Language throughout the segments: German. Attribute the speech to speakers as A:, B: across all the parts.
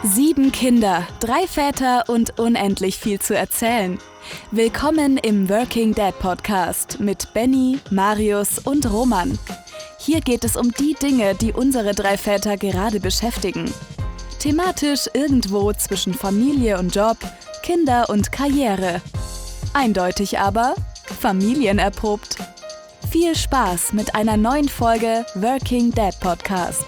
A: 7 Kinder, 3 Väter und unendlich viel zu erzählen. Willkommen im Working Dad Podcast mit Benny, Marius und Roman. Hier geht es um die Dinge, die unsere 3 Väter gerade beschäftigen. Thematisch irgendwo zwischen Familie und Job, Kinder und Karriere. Eindeutig aber familienerprobt. Viel Spaß mit einer neuen Folge Working Dad Podcast.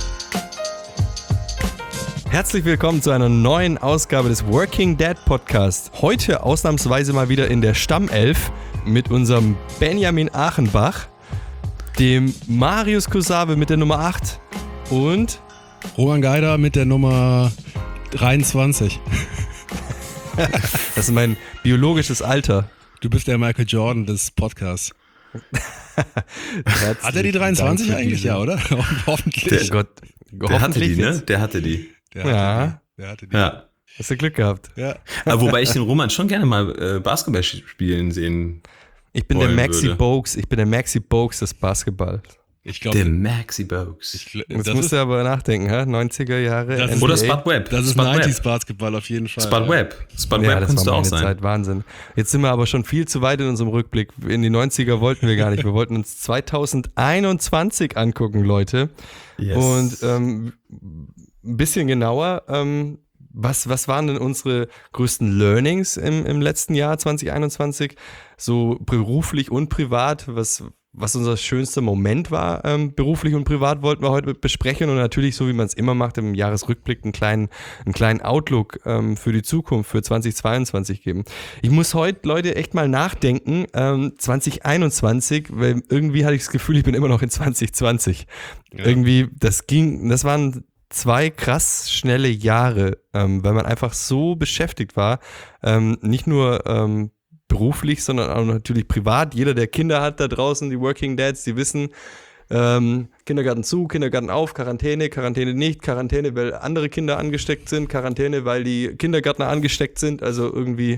B: Herzlich willkommen zu einer neuen Ausgabe des Working Dad Podcast. Heute ausnahmsweise mal wieder in der Stammelf mit unserem Benjamin Achenbach, dem Marius Kusabe mit der Nummer 8 und
C: Roman Geider mit der Nummer 23.
B: Das ist mein biologisches Alter.
C: Du bist der Michael Jordan des Podcasts. Hat er die 23 eigentlich? Ja, oder? Hoffentlich.
D: Der hatte die, ne? Der hatte die.
B: Ja. Hast du Glück gehabt.
C: Ja.
D: Aber wobei ich den Roman schon gerne mal Basketball spielen sehen.
B: Ich bin der Maxi Bogues. Ich bin der Maxi Bogues des Basketballs.
C: Ich glaube,
D: der Maxi Bogues.
B: Jetzt musst du aber nachdenken, 90er Jahre.
C: Das
D: oder Spud Webb.
C: Das ist
D: Spud
C: 90s Basketball auf jeden Fall.
D: Spud Webb. Spud
B: ja,
D: Webb
B: das
D: kannst du
B: war
D: auch
B: meine
D: sein.
B: Zeit, Wahnsinn. Jetzt sind wir aber schon viel zu weit in unserem Rückblick. In die 90er wollten wir gar nicht. Wir wollten uns 2021 angucken, Leute.
D: Yes.
B: Und ein bisschen genauer, was waren denn unsere größten Learnings im letzten Jahr 2021? So beruflich und privat, was unser schönster Moment war, beruflich und privat, wollten wir heute besprechen und natürlich, so wie man es immer macht, im Jahresrückblick einen kleinen Outlook für die Zukunft, für 2022 geben. Ich muss heute, Leute, echt mal nachdenken, 2021, weil irgendwie hatte ich das Gefühl, ich bin immer noch in 2020. Ja. Irgendwie, das waren 2 krass schnelle Jahre, weil man einfach so beschäftigt war, nicht nur beruflich, sondern auch natürlich privat. Jeder, der Kinder hat da draußen, die Working Dads, die wissen, Kindergarten zu, Kindergarten auf, Quarantäne nicht, Quarantäne, weil andere Kinder angesteckt sind, Quarantäne, weil die Kindergärtner angesteckt sind, also irgendwie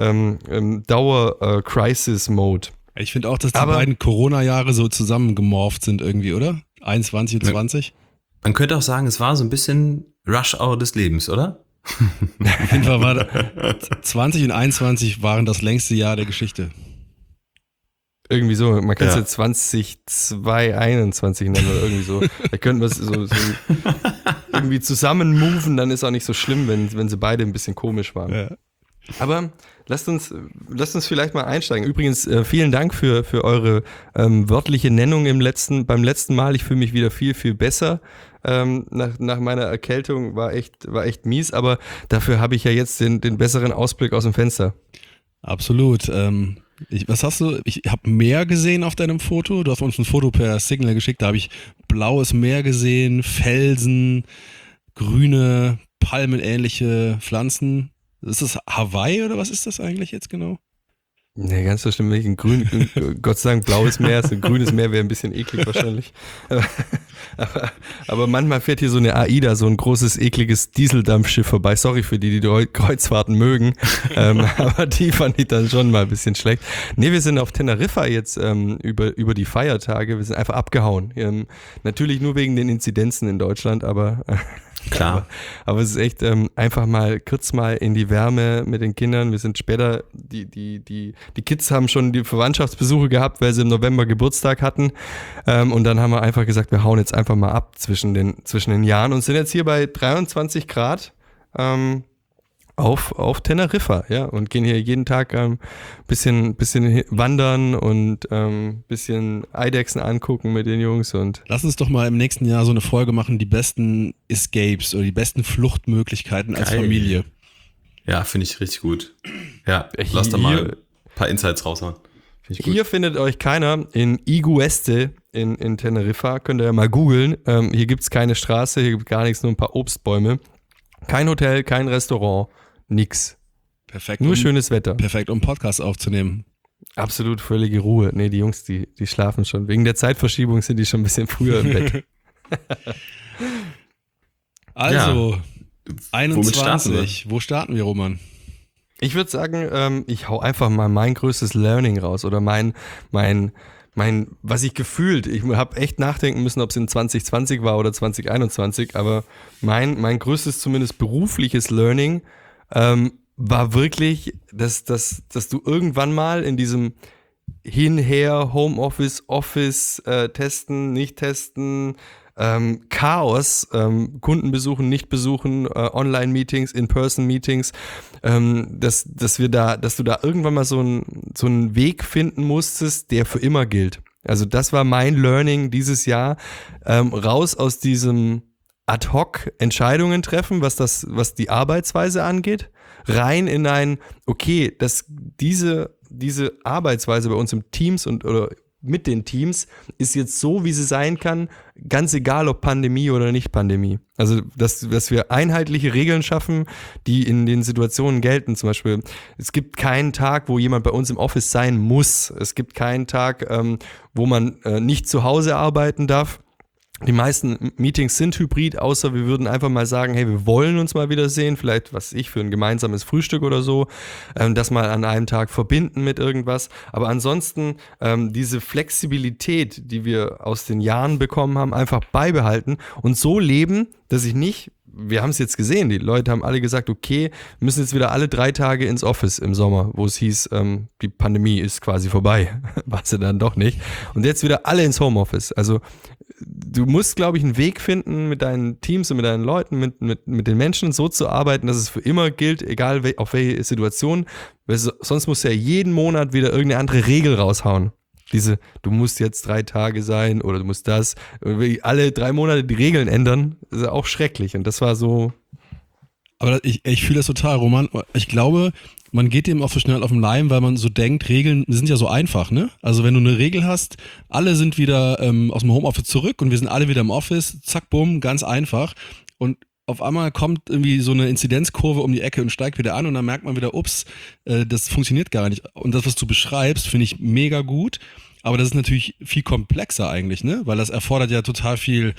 B: Dauer-Crisis-Mode.
C: Ich finde auch, dass die beiden Corona-Jahre so zusammengemorpht sind irgendwie, oder? 21 und 20.
D: Man könnte auch sagen, es war so ein bisschen Rush-Hour des Lebens, oder?
C: Auf jeden Fall war 20 und 21 waren das längste Jahr der Geschichte.
B: Irgendwie so, man kann es jetzt 2021 nennen oder irgendwie so. Da könnten wir es so irgendwie zusammen moven, dann ist auch nicht so schlimm, wenn sie beide ein bisschen komisch waren. Ja. Aber lasst uns vielleicht mal einsteigen. Übrigens, vielen Dank für eure wörtliche Nennung beim letzten Mal. Ich fühle mich wieder viel, viel besser. Nach meiner Erkältung war echt mies, aber dafür habe ich ja jetzt den besseren Ausblick aus dem Fenster.
C: Absolut. Was hast du? Ich habe Meer gesehen auf deinem Foto. Du hast uns ein Foto per Signal geschickt. Da habe ich blaues Meer gesehen, Felsen, grüne, palmenähnliche Pflanzen. Ist das Hawaii oder was ist das eigentlich jetzt genau?
B: Nee, ganz so schlimm nicht. Gott sei Dank blaues Meer, ein grünes Meer wäre ein bisschen eklig wahrscheinlich. Aber manchmal fährt hier so eine AIDA, so ein großes, ekliges Dieseldampfschiff vorbei. Sorry für die Kreuzfahrten mögen, aber die fand ich dann schon mal ein bisschen schlecht. Nee, wir sind auf Teneriffa jetzt über die Feiertage. Wir sind einfach abgehauen. Natürlich nur wegen den Inzidenzen in Deutschland, aber...
D: Klar.
B: Aber es ist echt einfach mal kurz mal in die Wärme mit den Kindern. Wir sind später, die Kids haben schon die Verwandtschaftsbesuche gehabt, weil sie im November Geburtstag hatten. Und dann haben wir einfach gesagt, wir hauen jetzt einfach mal ab zwischen den Jahren und sind jetzt hier bei 23 Grad auf Teneriffa, ja, und gehen hier jeden Tag bisschen wandern und bisschen Eidechsen angucken mit den Jungs. Und
C: lass uns doch mal im nächsten Jahr so eine Folge machen, die besten Escapes oder die besten Fluchtmöglichkeiten als Familie.
D: Ja, finde ich richtig gut. Ja, lass da mal ein paar Insights raushauen.
B: Hier findet euch keiner. In Igueste in Teneriffa, könnt ihr ja mal googeln. Hier gibt's keine Straße, hier gibt gar nichts, nur ein paar Obstbäume. Kein Hotel, kein Restaurant, nix.
C: Perfekt.
B: Nur schönes Wetter.
C: Perfekt, um Podcast aufzunehmen.
B: Absolut völlige Ruhe. Nee, die Jungs, die schlafen schon. Wegen der Zeitverschiebung sind die schon ein bisschen früher im Bett.
C: Also,
D: ja.
C: 21. Wo starten wir, Roman?
B: Ich würde sagen, ich hau einfach mal mein größtes Learning raus oder mein was ich gefühlt, ich habe echt nachdenken müssen, ob es in 2020 war oder 2021, aber mein größtes, zumindest berufliches Learning war wirklich, dass du irgendwann mal in diesem Hinher, Homeoffice, Office, testen, nicht testen, Chaos, Kunden besuchen, nicht besuchen, Online-Meetings, In-Person-Meetings, dass du da irgendwann mal so einen Weg finden musstest, der für immer gilt. Also das war mein Learning dieses Jahr, raus aus diesem ad-hoc Entscheidungen treffen, was die Arbeitsweise angeht, rein in ein, okay, dass diese Arbeitsweise bei uns im Teams oder mit den Teams ist jetzt so, wie sie sein kann, ganz egal ob Pandemie oder nicht Pandemie. Also, dass wir einheitliche Regeln schaffen, die in den Situationen gelten. Zum Beispiel, es gibt keinen Tag, wo jemand bei uns im Office sein muss. Es gibt keinen Tag, wo man nicht zu Hause arbeiten darf. Die meisten Meetings sind hybrid, außer wir würden einfach mal sagen, hey, wir wollen uns mal wiedersehen, vielleicht für ein gemeinsames Frühstück oder so, das mal an einem Tag verbinden mit irgendwas. Aber ansonsten diese Flexibilität, die wir aus den Jahren bekommen haben, einfach beibehalten und so leben, dass wir haben es jetzt gesehen, die Leute haben alle gesagt, okay, wir müssen jetzt wieder alle 3 Tage ins Office im Sommer, wo es hieß, die Pandemie ist quasi vorbei, war sie dann doch nicht. Und jetzt wieder alle ins Homeoffice. Also du musst, glaube ich, einen Weg finden, mit deinen Teams und mit deinen Leuten, mit den Menschen so zu arbeiten, dass es für immer gilt, egal auf welche Situation, weil sonst musst du ja jeden Monat wieder irgendeine andere Regel raushauen. Du musst jetzt 3 Tage sein oder du musst das. Alle 3 Monate die Regeln ändern, ist ja auch schrecklich. Und das war so.
C: Aber ich fühle das total, Roman. Ich glaube, man geht dem auch so schnell auf den Leim, weil man so denkt, Regeln sind ja so einfach, ne? Also wenn du eine Regel hast, alle sind wieder aus dem Homeoffice zurück und wir sind alle wieder im Office, zack, bumm, ganz einfach. Und auf einmal kommt irgendwie so eine Inzidenzkurve um die Ecke und steigt wieder an und dann merkt man wieder, ups, das funktioniert gar nicht. Und das, was du beschreibst, finde ich mega gut, aber das ist natürlich viel komplexer eigentlich, ne? Weil das erfordert ja total viel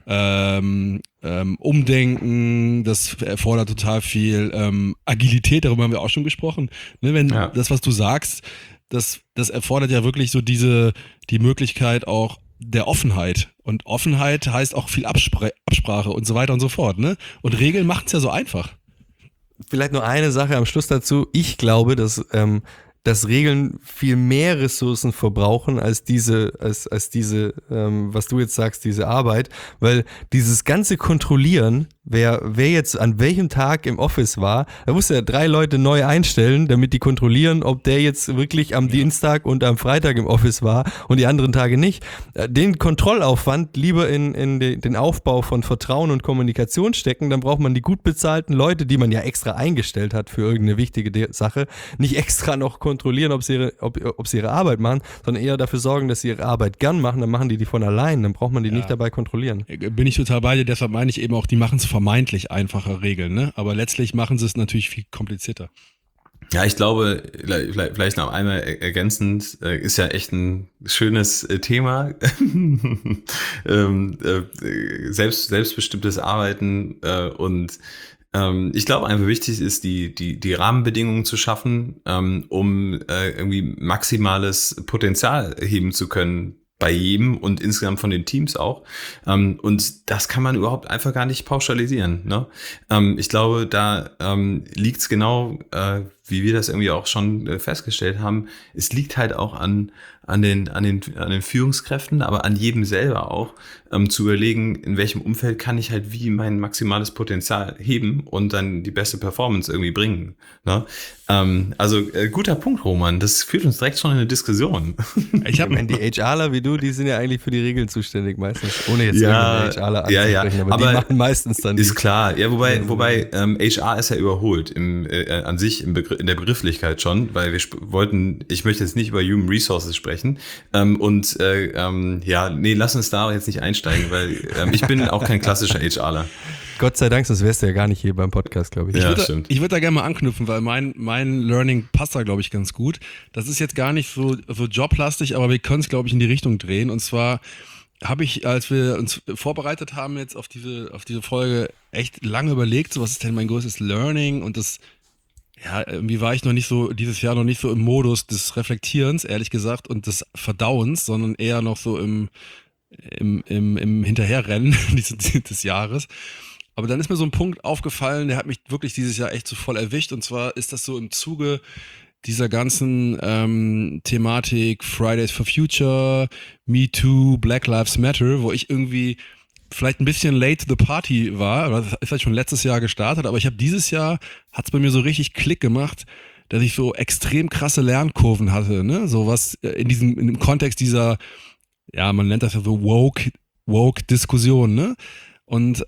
C: Umdenken, das erfordert total viel Agilität, darüber haben wir auch schon gesprochen. Ne? Das, was du sagst, das erfordert ja wirklich so die Möglichkeit auch der Offenheit. Und Offenheit heißt auch viel Absprache und so weiter und so fort. Ne? Und Regeln machen es ja so einfach.
B: Vielleicht nur eine Sache am Schluss dazu. Ich glaube, dass Regeln viel mehr Ressourcen verbrauchen als diese, was du jetzt sagst, diese Arbeit, weil dieses ganze Kontrollieren, wer jetzt an welchem Tag im Office war, da musste ja 3 Leute neu einstellen, damit die kontrollieren, ob der jetzt wirklich am Dienstag und am Freitag im Office war und die anderen Tage nicht. Den Kontrollaufwand lieber in den Aufbau von Vertrauen und Kommunikation stecken, dann braucht man die gut bezahlten Leute, die man ja extra eingestellt hat für irgendeine wichtige Sache, nicht extra noch kontrollieren, ob sie ihre Arbeit machen, sondern eher dafür sorgen, dass sie ihre Arbeit gern machen, dann machen die von allein, dann braucht man die nicht dabei kontrollieren.
C: Bin ich total bei dir, deshalb meine ich eben auch, die machen es vermeintlich einfache Regeln, ne? Aber letztlich machen sie es natürlich viel komplizierter.
D: Ja, ich glaube, vielleicht noch einmal ergänzend, ist ja echt ein schönes Thema. Selbstbestimmtes Arbeiten und ich glaube, einfach wichtig ist, die Rahmenbedingungen zu schaffen, um irgendwie maximales Potenzial heben zu können bei jedem und insgesamt von den Teams auch. Und das kann man überhaupt einfach gar nicht pauschalisieren. Ne? Ich glaube, da liegt's genau, wie wir das irgendwie auch schon festgestellt haben. Es liegt halt auch an den Führungskräften, aber an jedem selber auch, zu überlegen, in welchem Umfeld kann ich halt wie mein maximales Potenzial heben und dann die beste Performance irgendwie bringen. Ne? Also guter Punkt, Roman. Das führt uns direkt schon in eine Diskussion.
B: Ich meine, die HRler wie du, die sind ja eigentlich für die Regeln zuständig meistens, ohne jetzt irgendeine HRler anzusprechen, aber die machen meistens dann
D: ist klar. Ja, wobei HR ist ja überholt an sich in der Begrifflichkeit schon, weil ich möchte jetzt nicht über Human Resources sprechen lass uns da jetzt nicht einsteigen, weil ich bin auch kein klassischer HRler.
B: Gott sei Dank, sonst wärst du ja gar nicht hier beim Podcast, glaube ich.
C: Ich würde da gerne mal anknüpfen, weil mein Learning passt da, glaube ich, ganz gut. Das ist jetzt gar nicht so joblastig, aber wir können es, glaube ich, in die Richtung drehen. Und zwar habe ich, als wir uns vorbereitet haben jetzt auf diese Folge, echt lange überlegt, so was ist denn mein größtes Learning? Und das Ja, irgendwie war ich dieses Jahr noch nicht so im Modus des Reflektierens, ehrlich gesagt, und des Verdauens, sondern eher noch so im Hinterherrennen des Jahres. Aber dann ist mir so ein Punkt aufgefallen, der hat mich wirklich dieses Jahr echt so voll erwischt. Und zwar ist das so im Zuge dieser ganzen Thematik Fridays for Future, Me Too, Black Lives Matter, wo ich irgendwie vielleicht ein bisschen late to the party war. Das ist halt schon letztes Jahr gestartet, aber ich habe dieses Jahr, hat es bei mir so richtig Klick gemacht, dass ich so extrem krasse Lernkurven hatte, ne? So was in dem Kontext dieser, ja, man nennt das ja so Woke-Diskussion, ne? Und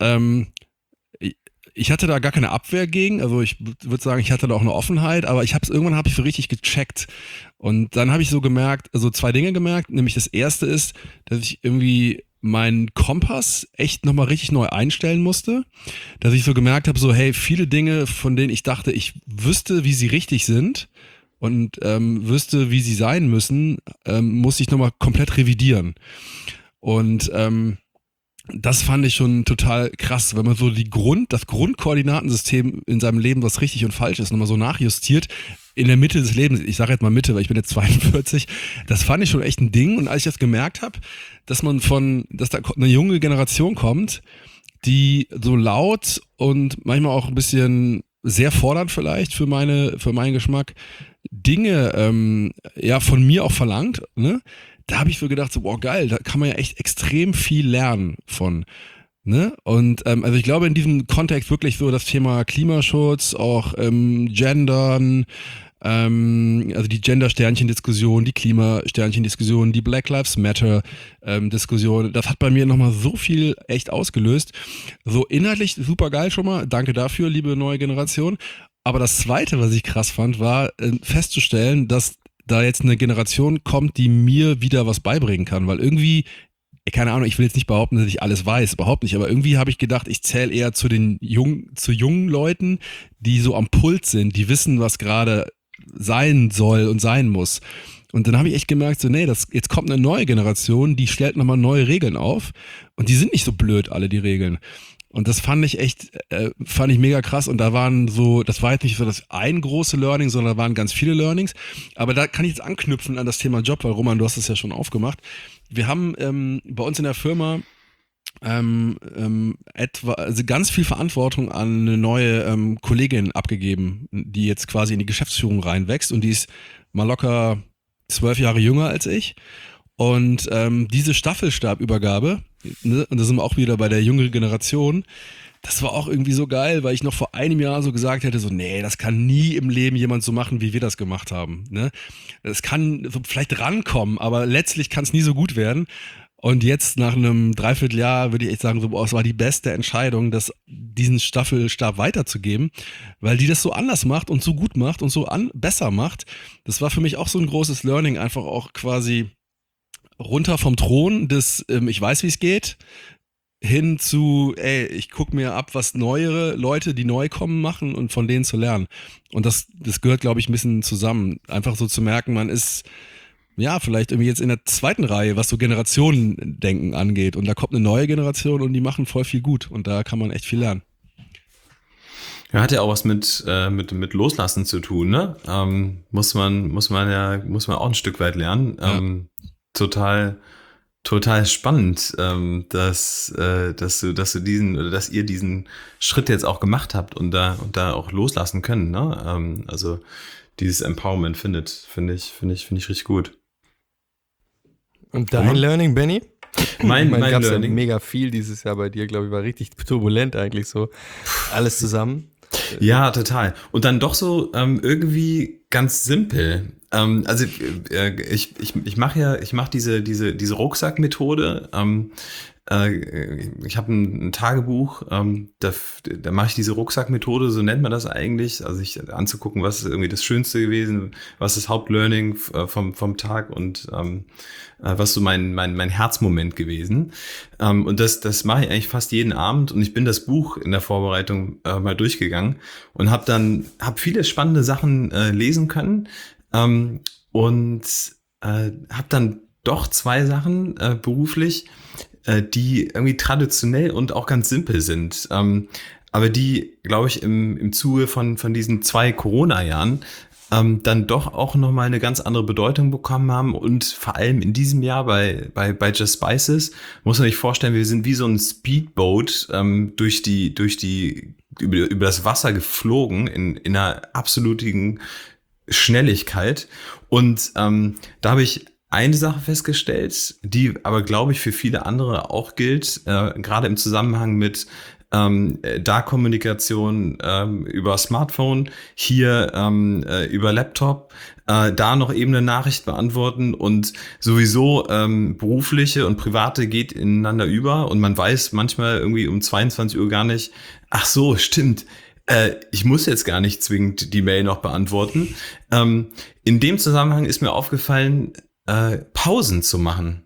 C: ich hatte da gar keine Abwehr gegen, also ich würde sagen, ich hatte da auch eine Offenheit, aber irgendwann habe ich so richtig gecheckt. Und dann habe ich so gemerkt, also 2 Dinge gemerkt, nämlich das erste ist, dass ich irgendwie meinen Kompass echt nochmal richtig neu einstellen musste, dass ich so gemerkt habe, so hey, viele Dinge, von denen ich dachte, ich wüsste, wie sie richtig sind und wüsste, wie sie sein müssen, muss ich nochmal komplett revidieren. Und das fand ich schon total krass, wenn man so das Grundkoordinatensystem in seinem Leben, was richtig und falsch ist, nochmal so nachjustiert in der Mitte des Lebens. Ich sage jetzt mal Mitte, weil ich bin jetzt 42. Das fand ich schon echt ein Ding. Und als ich das gemerkt habe, dass da eine junge Generation kommt, die so laut und manchmal auch ein bisschen sehr fordernd vielleicht für meinen Geschmack Dinge von mir auch verlangt, ne? Da habe ich so gedacht, so, boah, geil, da kann man ja echt extrem viel lernen von. Ne? Und also ich glaube in diesem Kontext wirklich so das Thema Klimaschutz, auch Gendern, also die Gender-Sternchen-Diskussion, die Klima-Sternchen-Diskussion, die Black Lives Matter-Diskussion, das hat bei mir nochmal so viel echt ausgelöst. So inhaltlich super geil schon mal, danke dafür, liebe neue Generation. Aber das Zweite, was ich krass fand, war festzustellen, dass da jetzt eine Generation kommt, die mir wieder was beibringen kann, weil irgendwie, keine Ahnung, ich will jetzt nicht behaupten, dass ich alles weiß, überhaupt nicht, aber irgendwie habe ich gedacht, ich zähle eher zu jungen Leuten, die so am Puls sind, die wissen, was gerade sein soll und sein muss. Und dann habe ich echt gemerkt, so, nee, jetzt kommt eine neue Generation, die stellt nochmal neue Regeln auf und die sind nicht so blöd, alle die Regeln. Und das fand ich mega krass. Und das war jetzt nicht so das ein große Learning, sondern da waren ganz viele Learnings. Aber da kann ich jetzt anknüpfen an das Thema Job, weil Roman, du hast es ja schon aufgemacht. Wir haben bei uns in der Firma also ganz viel Verantwortung an eine neue Kollegin abgegeben, die jetzt quasi in die Geschäftsführung reinwächst. Und die ist mal locker 12 Jahre jünger als ich. Und diese Staffelstabübergabe, ne, und da sind wir auch wieder bei der jüngeren Generation, das war auch irgendwie so geil, weil ich noch vor einem Jahr so gesagt hätte, so nee, das kann nie im Leben jemand so machen, wie wir das gemacht haben. Ne? Es kann so vielleicht rankommen, aber letztlich kann es nie so gut werden. Und jetzt nach einem Dreivierteljahr würde ich echt sagen, so, boah, es war die beste Entscheidung, diesen Staffelstab weiterzugeben, weil die das so anders macht und so gut macht und so besser macht. Das war für mich auch so ein großes Learning, einfach auch quasi runter vom Thron des ich weiß, wie es geht, hin zu, ich gucke mir ab, was neuere Leute, die neu kommen, machen und von denen zu lernen. Und das gehört, glaube ich, ein bisschen zusammen. Einfach so zu merken, man ist ja vielleicht irgendwie jetzt in der zweiten Reihe, was so Generationendenken angeht. Und da kommt eine neue Generation und die machen voll viel gut. Und da kann man echt viel lernen.
D: Ja, hat ja auch was mit Loslassen zu tun, ne? Muss man auch ein Stück weit lernen. Ja. Total spannend, dass ihr diesen Schritt jetzt auch gemacht habt und da auch loslassen können, ne? Also dieses Empowerment finde ich richtig gut.
B: Und dein Learning, Benny?
D: Mein
B: gab's
D: Learning.
B: Ja mega viel dieses Jahr bei dir, glaube ich, war richtig turbulent eigentlich so. Alles zusammen.
D: Ja, total. Und dann doch so irgendwie ganz simpel. Also ich mache diese Rucksackmethode. Ich habe ein Tagebuch, da mache ich diese Rucksackmethode, so nennt man das eigentlich, also sich anzugucken, was ist irgendwie das Schönste gewesen, was ist Hauptlearning vom Tag und was ist so mein Herzmoment gewesen. Und das mache ich eigentlich fast jeden Abend und ich bin das Buch in der Vorbereitung mal durchgegangen und habe viele spannende Sachen lesen können und habe dann doch 2 Sachen beruflich, die irgendwie traditionell und auch ganz simpel sind. aber die, glaube ich, im Zuge von diesen 2 Corona-Jahren dann doch auch nochmal eine ganz andere Bedeutung bekommen haben und vor allem in diesem Jahr bei Just Spices muss man sich vorstellen, wir sind wie so ein Speedboat über das Wasser geflogen in einer absoluten Schnelligkeit und da habe ich eine Sache festgestellt, die aber, glaube ich, für viele andere auch gilt, gerade im Zusammenhang mit da Kommunikation über Smartphone, hier über Laptop, da noch eben eine Nachricht beantworten und sowieso berufliche und private geht ineinander über und man weiß manchmal irgendwie um 22 Uhr gar nicht, ach so, stimmt, ich muss jetzt gar nicht zwingend die Mail noch beantworten. In dem Zusammenhang ist mir aufgefallen, Pausen zu machen.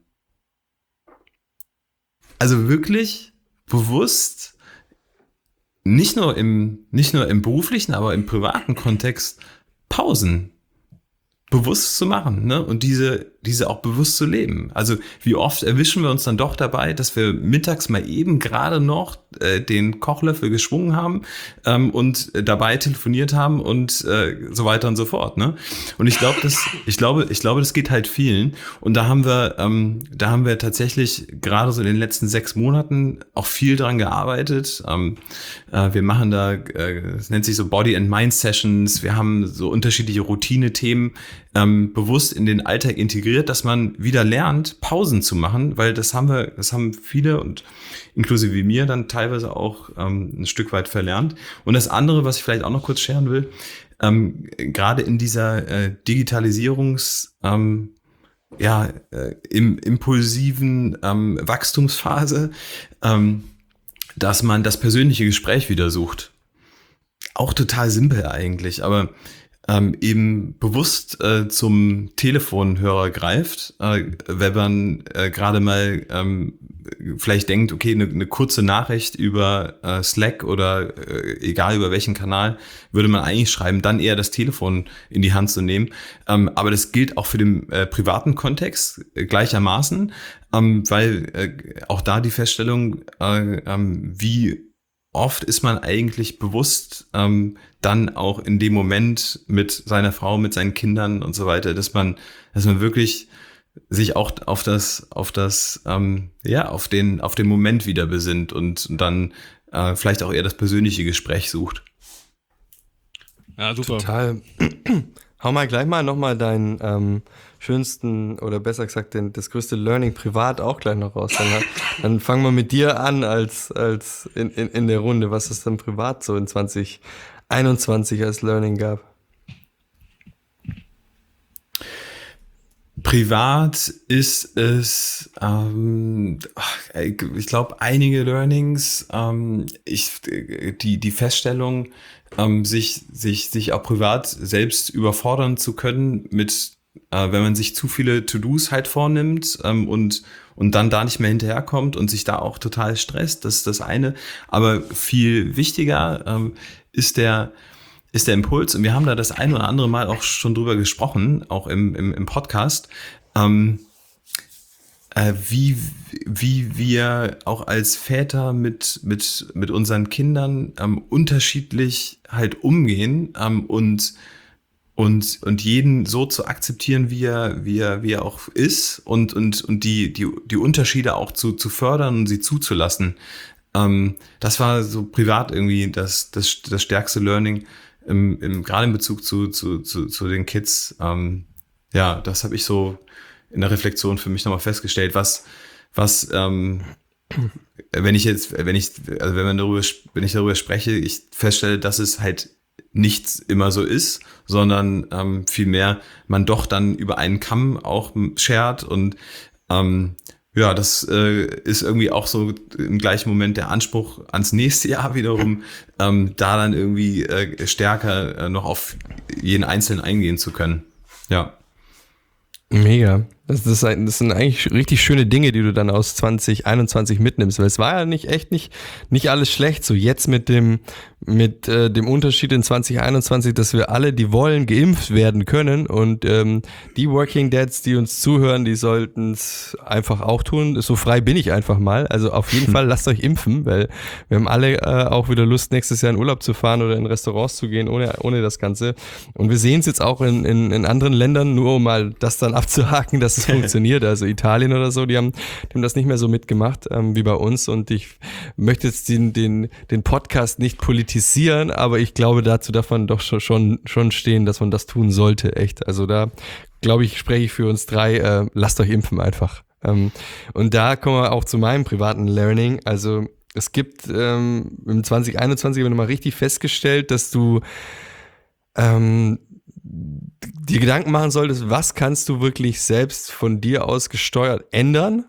D: Also wirklich bewusst nicht nur im beruflichen, aber im privaten Kontext Pausen bewusst zu machen, ne? Und diese auch bewusst zu leben. Also wie oft erwischen wir uns dann doch dabei, dass wir mittags mal eben gerade noch den Kochlöffel geschwungen haben und dabei telefoniert haben und so weiter und so fort, ne? Und ich glaube, das geht halt vielen. Und da haben wir tatsächlich gerade so in den letzten 6 Monaten auch viel dran gearbeitet. Wir machen da, es nennt sich so Body and Mind Sessions. Wir haben so unterschiedliche Routine-Themen bewusst in den Alltag integriert, dass man wieder lernt, Pausen zu machen, weil das haben viele und inklusive mir dann teilweise auch ein Stück weit verlernt. Und das andere, was ich vielleicht auch noch kurz scheren will, gerade in dieser im impulsiven Wachstumsphase, dass man das persönliche Gespräch wieder sucht. Auch total simpel eigentlich, aber eben bewusst zum Telefonhörer greift, wenn man gerade mal vielleicht denkt, okay, eine kurze Nachricht über Slack oder egal über welchen Kanal würde man eigentlich schreiben, dann eher das Telefon in die Hand zu nehmen. Aber das gilt auch für den privaten Kontext gleichermaßen, weil auch da die Feststellung, wie oft ist man eigentlich bewusst dann auch in dem Moment mit seiner Frau, mit seinen Kindern und so weiter, dass man wirklich sich auch auf den Moment wieder besinnt und dann vielleicht auch eher das persönliche Gespräch sucht.
C: Ja, super.
B: Total. Hau mal gleich mal nochmal deinen schönsten oder besser gesagt das größte Learning privat auch gleich noch raus. Dann fangen wir mit dir an als in der Runde, was es dann privat so in 2021 als Learning gab.
D: Privat ist es, ich glaube, einige Learnings, die Feststellung, sich auch privat selbst überfordern zu können mit, wenn man sich zu viele To-Dos halt vornimmt und dann da nicht mehr hinterherkommt und sich da auch total stresst, das ist das eine. Aber viel wichtiger ist der Impuls, und wir haben da das ein oder andere Mal auch schon drüber gesprochen, auch im Podcast, wie wir auch als Väter mit unseren Kindern unterschiedlich halt umgehen und jeden so zu akzeptieren, wie er auch ist und die Unterschiede auch zu fördern und sie zuzulassen. Das war so privat irgendwie das stärkste Learning, gerade in Bezug zu den Kids. Das habe ich so in der Reflexion für mich nochmal festgestellt, wenn ich darüber spreche, ich feststelle, dass es halt nicht immer so ist, sondern vielmehr man doch dann über einen Kamm auch schert und das ist irgendwie auch so im gleichen Moment der Anspruch ans nächste Jahr wiederum, da dann irgendwie stärker noch auf jeden Einzelnen eingehen zu können. Ja.
B: Mega. Das sind eigentlich richtig schöne Dinge, die du dann aus 2021 mitnimmst, weil es war ja nicht alles schlecht. So jetzt mit dem Unterschied in 2021, dass wir alle, die wollen, geimpft werden können und die Working Dads, die uns zuhören, die sollten es einfach auch tun. So frei bin ich einfach mal. Also auf jeden Fall lasst euch impfen, weil wir haben alle auch wieder Lust, nächstes Jahr in Urlaub zu fahren oder in Restaurants zu gehen, ohne das Ganze. Und wir sehen es jetzt auch in anderen Ländern, nur um mal das dann abzuhaken, dass es funktioniert. Also Italien oder so, die haben das nicht mehr so mitgemacht wie bei uns. Und ich möchte jetzt den Podcast nicht politisieren, aber ich glaube, dazu darf man doch schon stehen, dass man das tun sollte, echt. Also da, glaube ich, spreche ich für uns drei, lasst euch impfen einfach. Und da kommen wir auch zu meinem privaten Learning. Also es gibt im 2021 haben wir nochmal richtig festgestellt, dass du dir Gedanken machen solltest, was kannst du wirklich selbst von dir aus gesteuert ändern,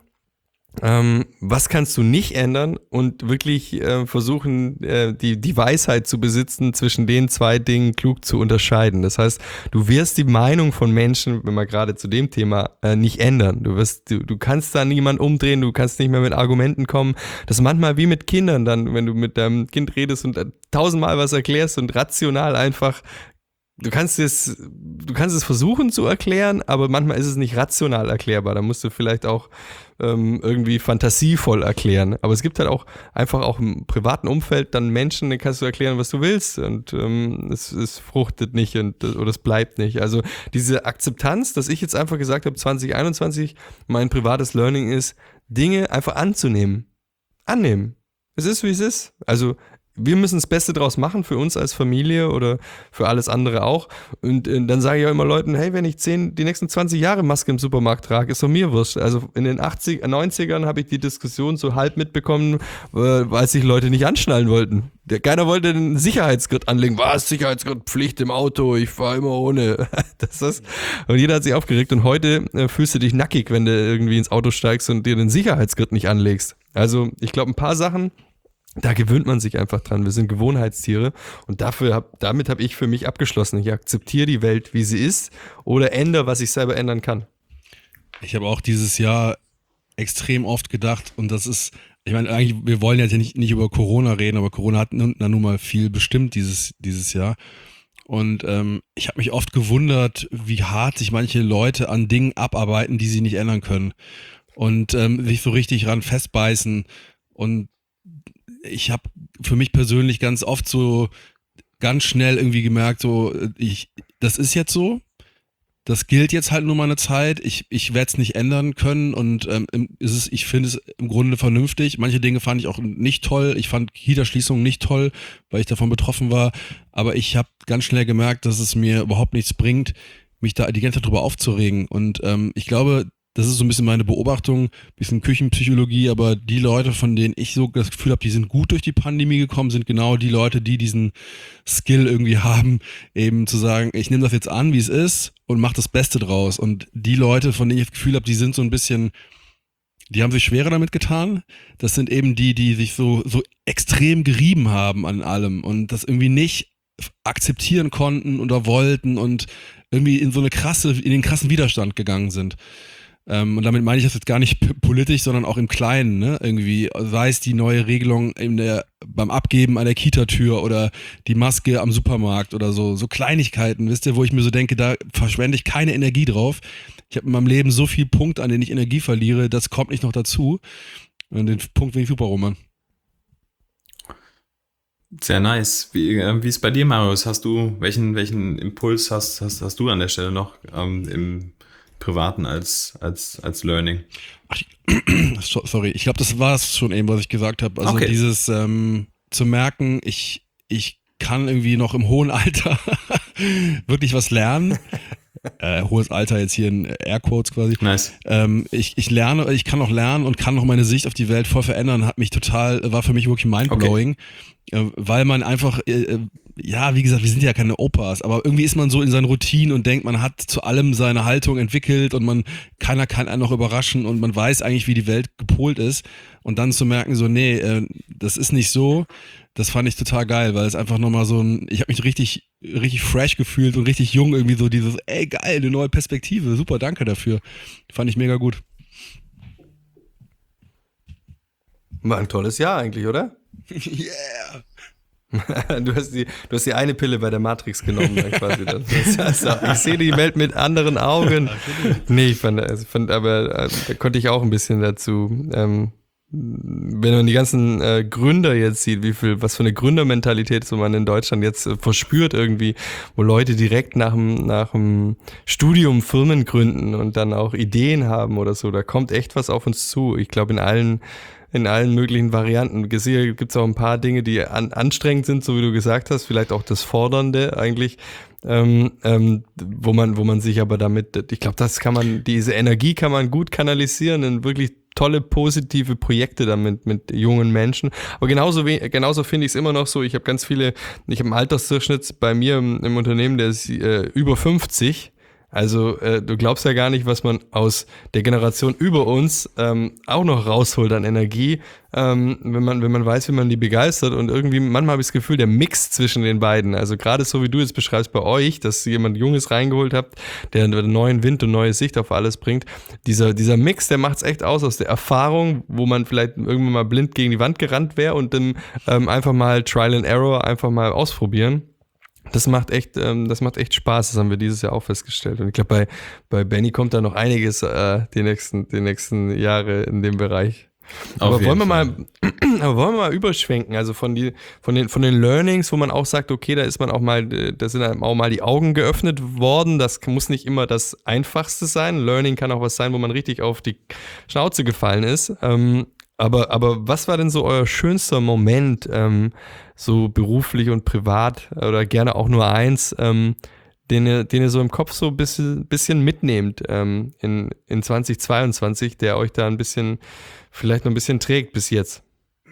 B: was kannst du nicht ändern und wirklich versuchen, die Weisheit zu besitzen, zwischen den zwei Dingen klug zu unterscheiden. Das heißt, du wirst die Meinung von Menschen, wenn wir gerade zu dem Thema, nicht ändern. Du kannst da niemand umdrehen, du kannst nicht mehr mit Argumenten kommen. Das ist manchmal wie mit Kindern dann, wenn du mit deinem Kind redest und 1000-mal was erklärst und rational einfach. Du kannst es versuchen zu erklären, aber manchmal ist es nicht rational erklärbar. Da musst du vielleicht auch irgendwie fantasievoll erklären. Aber es gibt halt auch einfach auch im privaten Umfeld dann Menschen, denen kannst du erklären, was du willst und es fruchtet nicht oder es bleibt nicht. Also diese Akzeptanz, dass ich jetzt einfach gesagt habe, 2021, mein privates Learning ist, Dinge einfach anzunehmen. Annehmen. Es ist, wie es ist. Also wir müssen das Beste draus machen für uns als Familie oder für alles andere auch. Und dann sage ich auch immer Leuten, hey, wenn ich die nächsten 20 Jahre Maske im Supermarkt trage, ist doch mir wurscht. Also in den 90ern habe ich die Diskussion so halb mitbekommen, weil sich Leute nicht anschnallen wollten. Keiner wollte den Sicherheitsgurt anlegen. Was? Sicherheitsgurtpflicht im Auto? Ich fahre immer ohne. Und jeder hat sich aufgeregt. Und heute fühlst du dich nackig, wenn du irgendwie ins Auto steigst und dir den Sicherheitsgurt nicht anlegst. Also ich glaube, ein paar Sachen, da gewöhnt man sich einfach dran. Wir sind Gewohnheitstiere und damit habe ich für mich abgeschlossen. Ich akzeptiere die Welt, wie sie ist oder ändere, was ich selber ändern kann.
C: Ich habe auch dieses Jahr extrem oft gedacht und das ist, ich meine, eigentlich, wir wollen jetzt nicht über Corona reden, aber Corona hat nun mal viel bestimmt dieses Jahr. Und ich habe mich oft gewundert, wie hart sich manche Leute an Dingen abarbeiten, die sie nicht ändern können. Und sich so richtig ran festbeißen. Und ich habe für mich persönlich ganz oft so ganz schnell irgendwie gemerkt, das ist jetzt so, das gilt jetzt halt nur mal eine Zeit, ich werde es nicht ändern können und ich finde es im Grunde vernünftig. Manche Dinge fand ich auch nicht toll, ich fand Kita-Schließungen nicht toll, weil ich davon betroffen war, aber ich habe ganz schnell gemerkt, dass es mir überhaupt nichts bringt, mich da die ganze Zeit drüber aufzuregen und ich glaube, das ist so ein bisschen meine Beobachtung, bisschen Küchenpsychologie, aber die Leute, von denen ich so das Gefühl habe, die sind gut durch die Pandemie gekommen, sind genau die Leute, die diesen Skill irgendwie haben, eben zu sagen, ich nehme das jetzt an, wie es ist und mache das Beste draus. Und die Leute, von denen ich das Gefühl habe, die sind so ein bisschen, die haben sich schwerer damit getan. Das sind eben die sich so extrem gerieben haben an allem und das irgendwie nicht akzeptieren konnten oder wollten und irgendwie in den krassen Widerstand gegangen sind. Und damit meine ich das jetzt gar nicht politisch, sondern auch im Kleinen, ne? Irgendwie, sei es die neue Regelung beim Abgeben an der Kita-Tür oder die Maske am Supermarkt oder so Kleinigkeiten, wisst ihr, wo ich mir so denke, da verschwende ich keine Energie drauf. Ich habe in meinem Leben so viel Punkte, an denen ich Energie verliere, das kommt nicht noch dazu. Und den Punkt finde ich super, Roman.
D: Sehr nice. Wie ist bei dir, Marius? Hast du, welchen Impuls hast du an der Stelle noch im Privaten als Learning?
C: Sorry, ich glaube, das war es schon eben, was ich gesagt habe. Also okay. Dieses zu merken, ich kann irgendwie noch im hohen Alter wirklich was lernen. Hohes Alter jetzt hier in Airquotes quasi.
D: Nice.
C: Ich lerne, ich kann noch lernen und kann noch meine Sicht auf die Welt voll verändern, war für mich wirklich mindblowing, okay. Weil man einfach ja, wie gesagt, wir sind ja keine Opas, aber irgendwie ist man so in seinen Routinen und denkt, man hat zu allem seine Haltung entwickelt und keiner kann einen noch überraschen und man weiß eigentlich, wie die Welt gepolt ist und dann zu merken, so, nee, das ist nicht so, das fand ich total geil, weil es einfach nochmal ich habe mich richtig, richtig fresh gefühlt und richtig jung irgendwie so dieses, ey, geil, eine neue Perspektive, super, danke dafür. Fand ich mega gut.
B: War ein tolles Jahr eigentlich, oder?
C: Yeah!
B: Du hast die eine Pille bei der Matrix genommen, dann quasi. Ich sehe die Welt mit anderen Augen. Nee, ich fand aber da konnte ich auch ein bisschen dazu. Wenn man die ganzen Gründer jetzt sieht, was für eine Gründermentalität so man in Deutschland jetzt verspürt irgendwie, wo Leute direkt nach dem Studium Firmen gründen und dann auch Ideen haben oder so, da kommt echt was auf uns zu. Ich glaube, in allen möglichen Varianten. Gibt es auch ein paar Dinge, die anstrengend sind, so wie du gesagt hast, vielleicht auch das Fordernde eigentlich, wo man sich aber damit, ich glaube, diese Energie kann man gut kanalisieren in wirklich tolle, positive Projekte damit mit jungen Menschen. Aber genauso finde ich es immer noch so, ich habe einen Altersdurchschnitt bei mir im Unternehmen, der ist über 50. Also du glaubst ja gar nicht, was man aus der Generation über uns auch noch rausholt an Energie, wenn man weiß, wie man die begeistert. Und irgendwie, manchmal habe ich das Gefühl, der Mix zwischen den beiden, also gerade so wie du jetzt beschreibst bei euch, dass ihr jemand Junges reingeholt habt, der neuen Wind und neue Sicht auf alles bringt, dieser Mix, der macht's echt aus der Erfahrung, wo man vielleicht irgendwann mal blind gegen die Wand gerannt wäre und dann einfach mal Trial and Error einfach mal ausprobieren. Das macht echt Spaß, das haben wir dieses Jahr auch festgestellt. Und ich glaube, bei Benny kommt da noch einiges die nächsten Jahre in dem Bereich. Aber wollen wir mal überschwenken, also von den Learnings, wo man auch sagt, okay, da sind auch mal die Augen geöffnet worden. Das muss nicht immer das Einfachste sein. Learning kann auch was sein, wo man richtig auf die Schnauze gefallen ist. Aber was war denn so euer schönster Moment, so beruflich und privat oder gerne auch nur eins, den ihr so im Kopf so ein bisschen mitnehmt in 2022, der euch da vielleicht noch ein bisschen trägt bis jetzt?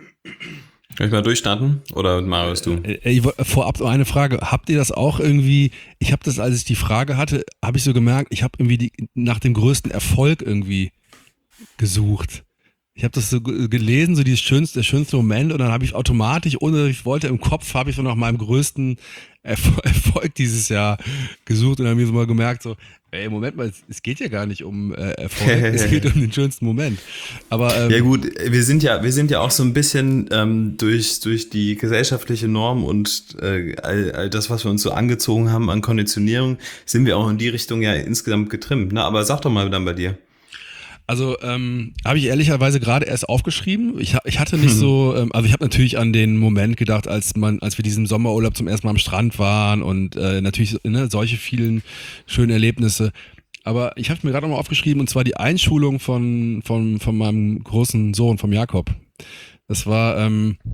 D: Kann ich mal durchstarten? Oder Marius, du?
C: Vorab so eine Frage. Habt ihr das auch irgendwie, ich habe das, als ich die Frage hatte, habe ich so gemerkt, ich habe irgendwie nach dem größten Erfolg irgendwie gesucht. Ich habe das so gelesen, so der schönste Moment und dann habe ich automatisch, ohne dass ich wollte, im Kopf habe ich so nach meinem größten Erfolg dieses Jahr gesucht und dann habe ich so mal gemerkt, so, ey, Moment mal, es geht ja gar nicht um Erfolg, es geht um den schönsten Moment. Aber
D: ja gut, wir sind ja auch so ein bisschen durch die gesellschaftliche Norm und all das, was wir uns so angezogen haben an Konditionierung, sind wir auch in die Richtung ja insgesamt getrimmt. Ne? Aber sag doch mal dann bei dir.
C: Also habe ich ehrlicherweise gerade erst aufgeschrieben. Ich hatte nicht so, also ich habe natürlich an den Moment gedacht, als wir diesen Sommerurlaub zum ersten Mal am Strand waren und natürlich solche vielen schönen Erlebnisse. Aber ich habe es mir gerade nochmal aufgeschrieben und zwar die Einschulung von meinem großen Sohn, vom Jakob. Das war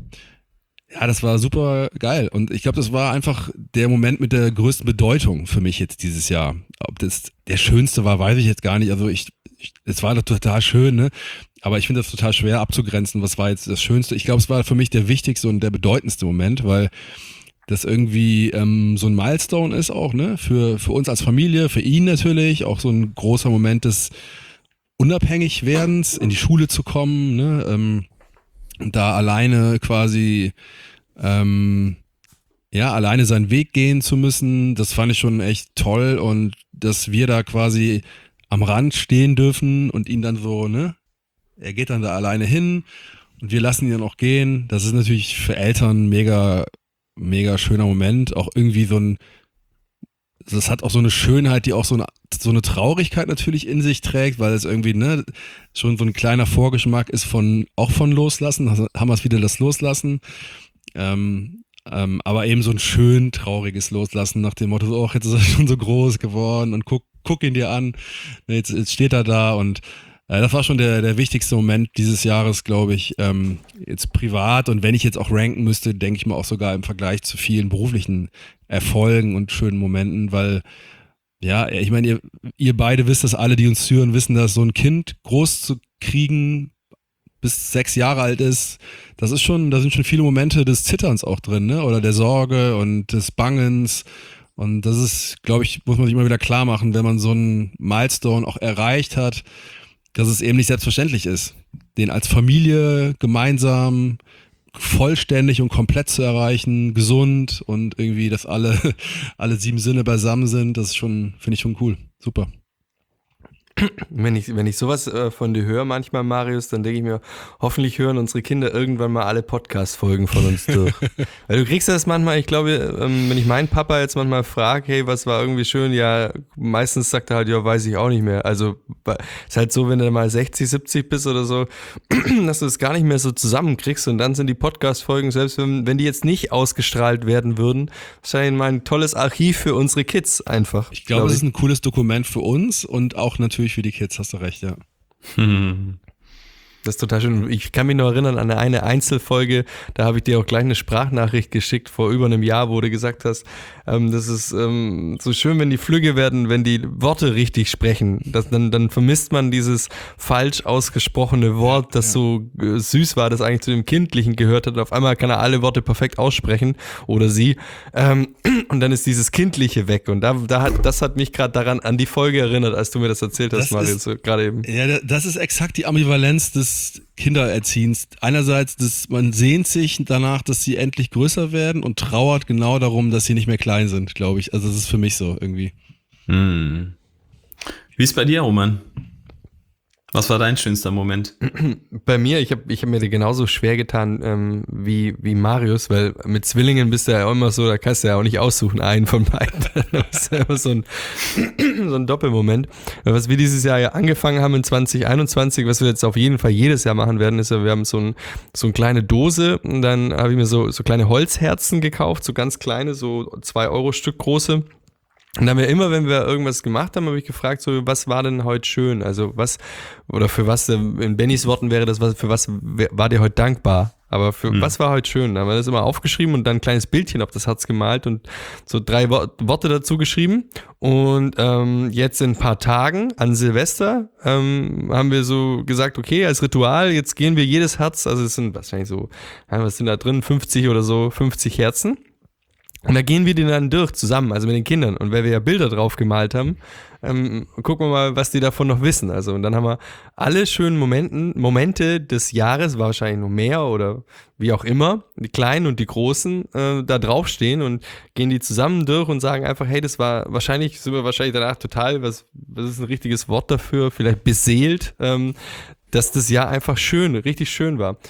C: das war super geil und ich glaube, das war einfach der Moment mit der größten Bedeutung für mich jetzt dieses Jahr. Ob das der schönste war, weiß ich jetzt gar nicht. Also es war doch total schön, ne? Aber ich finde das total schwer abzugrenzen, was war jetzt das Schönste. Ich glaube, es war für mich der wichtigste und der bedeutendste Moment, weil das irgendwie so ein Milestone ist auch, ne? Für uns als Familie, für ihn natürlich, auch so ein großer Moment des Unabhängigwerdens, in die Schule zu kommen, ne? Da alleine quasi alleine seinen Weg gehen zu müssen, das fand ich schon echt toll und dass wir da quasi am Rand stehen dürfen und ihn dann so, ne, er geht dann da alleine hin und wir lassen ihn dann auch gehen. Das ist natürlich für Eltern mega, mega schöner Moment, auch irgendwie das hat auch so eine Schönheit, die auch so eine Traurigkeit natürlich in sich trägt, weil es irgendwie, ne, schon so ein kleiner Vorgeschmack ist von Loslassen, also haben wir es wieder das Loslassen, aber eben so ein schön trauriges Loslassen nach dem Motto, so, jetzt ist er schon so groß geworden und guck ihn dir an, jetzt steht er da und das war schon der wichtigste Moment dieses Jahres, glaube ich, jetzt privat und wenn ich jetzt auch ranken müsste, denke ich mal auch sogar im Vergleich zu vielen beruflichen Erfolgen und schönen Momenten, weil ja, ich meine, ihr beide wisst das, alle, die uns hören, wissen das, so ein Kind groß zu kriegen, bis 6 Jahre alt ist, da sind schon viele Momente des Zitterns auch drin, ne? Oder der Sorge und des Bangens. Und das ist, glaube ich, muss man sich immer wieder klar machen, wenn man so einen Milestone auch erreicht hat, dass es eben nicht selbstverständlich ist, den als Familie gemeinsam vollständig und komplett zu erreichen, gesund und irgendwie, dass alle 7 Sinne beisammen sind. Das ist finde ich schon cool. Super.
B: Wenn ich sowas von dir höre manchmal, Marius, dann denke ich mir, hoffentlich hören unsere Kinder irgendwann mal alle Podcast-Folgen von uns durch. Weil du kriegst das manchmal, ich glaube, wenn ich meinen Papa jetzt manchmal frage, hey, was war irgendwie schön, ja, meistens sagt er halt, ja, weiß ich auch nicht mehr. Also ist halt so, wenn du mal 60, 70 bist oder so, dass du das gar nicht mehr so zusammenkriegst und dann sind die Podcast-Folgen, selbst wenn die jetzt nicht ausgestrahlt werden würden, wahrscheinlich mal ein tolles Archiv für unsere Kids einfach.
C: Ich glaube, es ist ein cooles Dokument für uns und auch natürlich für die Kids, hast du recht, ja.
B: Das ist total schön. Ich kann mich noch erinnern an eine Einzelfolge, da habe ich dir auch gleich eine Sprachnachricht geschickt, vor über einem Jahr, wo du gesagt hast, das ist so schön, wenn die flügge werden, wenn die Worte richtig sprechen. Dann vermisst man dieses falsch ausgesprochene Wort, das so süß war, das eigentlich zu dem Kindlichen gehört hat. Auf einmal kann er alle Worte perfekt aussprechen oder sie. Und dann ist dieses Kindliche weg. Und das hat mich gerade daran an die Folge erinnert, als du mir das erzählt hast, Marius, gerade eben.
C: Ja, das ist exakt die Ambivalenz des Kindererziehens. Einerseits, man sehnt sich danach, dass sie endlich größer werden und trauert genau darum, dass sie nicht mehr klein sind, glaube ich. Also das ist für mich so irgendwie.
D: Wie ist bei dir, Roman? Was war dein schönster Moment?
B: Bei mir, ich hab mir da genauso schwer getan wie Marius, weil mit Zwillingen bist du ja auch immer so, da kannst du ja auch nicht aussuchen, einen von beiden. Das ist ja immer so ein Doppelmoment. Was wir dieses Jahr ja angefangen haben in 2021, was wir jetzt auf jeden Fall jedes Jahr machen werden, ist ja, wir haben so eine kleine Dose und dann habe ich mir so kleine Holzherzen gekauft, so ganz kleine, so 2 Euro Stück große. Und dann haben wir immer, wenn wir irgendwas gemacht haben, habe ich gefragt, so, was war denn heute schön? Also für was, in Bennys Worten wäre das, für was war dir heute dankbar? Aber für was war heute schön? Da haben wir das immer aufgeschrieben und dann ein kleines Bildchen auf das Herz gemalt und so 3 Worte dazu geschrieben. Und jetzt in ein paar Tagen an Silvester haben wir so gesagt, okay, als Ritual, jetzt gehen wir jedes Herz, also es sind wahrscheinlich so, was sind da drin, 50 oder so, 50 Herzen. Und da gehen wir den dann durch zusammen, also mit den Kindern. Und weil wir ja Bilder drauf gemalt haben, gucken wir mal, was die davon noch wissen. Also und dann haben wir alle schönen Momente des Jahres, war wahrscheinlich noch mehr oder wie auch immer, die kleinen und die großen, da draufstehen und gehen die zusammen durch und sagen einfach, hey, sind wir wahrscheinlich danach total, was ist ein richtiges Wort dafür, vielleicht beseelt, dass das Jahr einfach richtig schön war.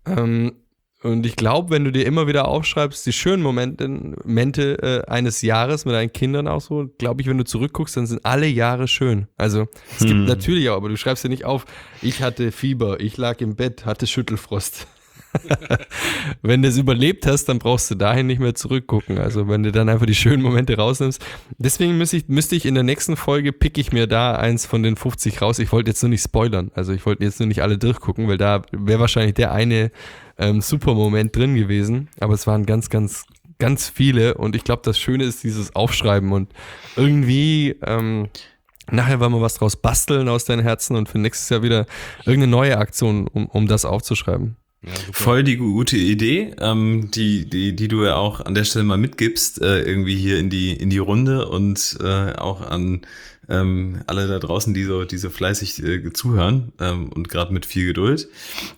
B: Und ich glaube, wenn du dir immer wieder aufschreibst, die schönen Momente eines Jahres mit deinen Kindern auch so, glaube ich, wenn du zurückguckst, dann sind alle Jahre schön. Also es gibt natürlich auch, aber du schreibst dir nicht auf, ich hatte Fieber, ich lag im Bett, hatte Schüttelfrost. Wenn du es überlebt hast, dann brauchst du dahin nicht mehr zurückgucken. Also wenn du dann einfach die schönen Momente rausnimmst. Deswegen müsste ich in der nächsten Folge, picke ich mir da eins von den 50 raus. Ich wollte jetzt nur nicht spoilern. Also ich wollte jetzt nur nicht alle durchgucken, weil da wäre wahrscheinlich der eine super Moment drin gewesen. Aber es waren ganz, ganz, ganz viele. Und ich glaube, das Schöne ist dieses Aufschreiben und irgendwie nachher wollen wir was draus basteln aus deinen Herzen und für nächstes Jahr wieder irgendeine neue Aktion, um das aufzuschreiben.
D: Ja, voll die gute Idee, die du ja auch an der Stelle mal mitgibst, irgendwie hier in die Runde und auch an alle da draußen, die so fleißig zuhören und gerade mit viel Geduld.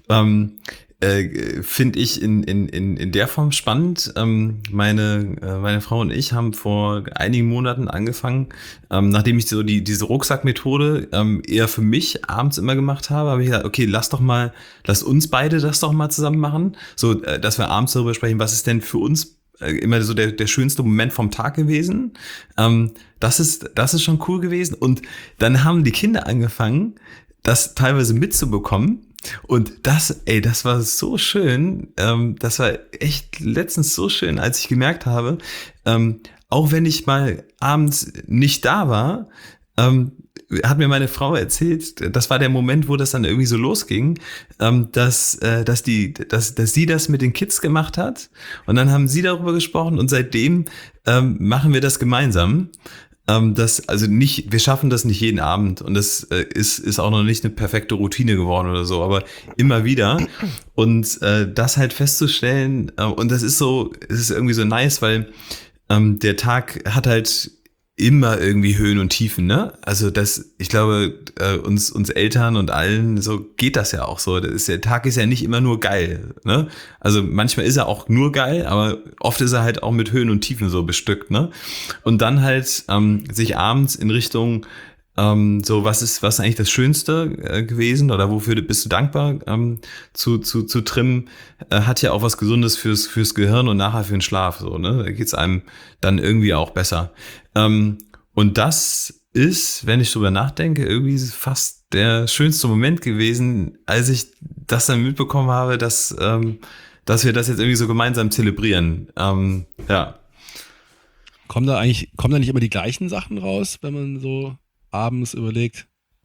D: Finde ich in der Form spannend. Meine Frau und ich haben vor einigen Monaten angefangen, nachdem ich so diese Rucksackmethode eher für mich abends immer gemacht habe ich gesagt, okay, lass uns beide das doch mal zusammen machen, so dass wir abends darüber sprechen, was ist denn für uns immer so der schönste Moment vom Tag gewesen. Das ist schon cool gewesen. Und dann haben die Kinder angefangen, das teilweise mitzubekommen. Und das war so schön, das war echt letztens so schön, als ich gemerkt habe, auch wenn ich mal abends nicht da war, hat mir meine Frau erzählt, das war der Moment, wo das dann irgendwie so losging, dass sie das mit den Kids gemacht hat und dann haben sie darüber gesprochen und seitdem machen wir das gemeinsam. wir schaffen das nicht jeden Abend und das ist auch noch nicht eine perfekte Routine geworden oder so, aber immer wieder und das halt festzustellen und es ist irgendwie so nice, weil der Tag hat halt immer irgendwie Höhen und Tiefen, ne? Also ich glaube, uns Eltern und allen, so geht das ja auch so. Der Tag ist ja nicht immer nur geil, ne? Also manchmal ist er auch nur geil, aber oft ist er halt auch mit Höhen und Tiefen so bestückt, ne? Und dann halt sich abends in Richtung was ist eigentlich das Schönste gewesen oder wofür bist du dankbar zu trimmen, hat ja auch was Gesundes fürs Gehirn und nachher für den Schlaf, so, ne? Da geht's einem dann irgendwie auch besser. Und das ist, wenn ich drüber nachdenke, irgendwie fast der schönste Moment gewesen, als ich das dann mitbekommen habe, dass wir das jetzt irgendwie so gemeinsam zelebrieren. Ja.
C: Kommen da nicht immer die gleichen Sachen raus, wenn man so abends überlegt?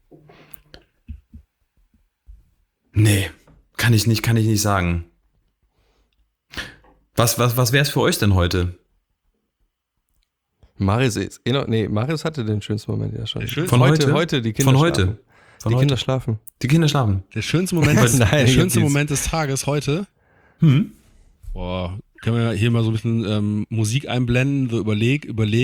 D: Nee, kann ich nicht sagen. Was wäre es für euch denn heute?
B: Marius hatte den schönsten Moment ja schon.
D: Von heute?
B: Die Kinder schlafen. Die Kinder schlafen.
D: Die Kinder schlafen.
C: Der schönste Moment des Tages heute? Boah, können wir hier mal so ein bisschen Musik einblenden, so überleg.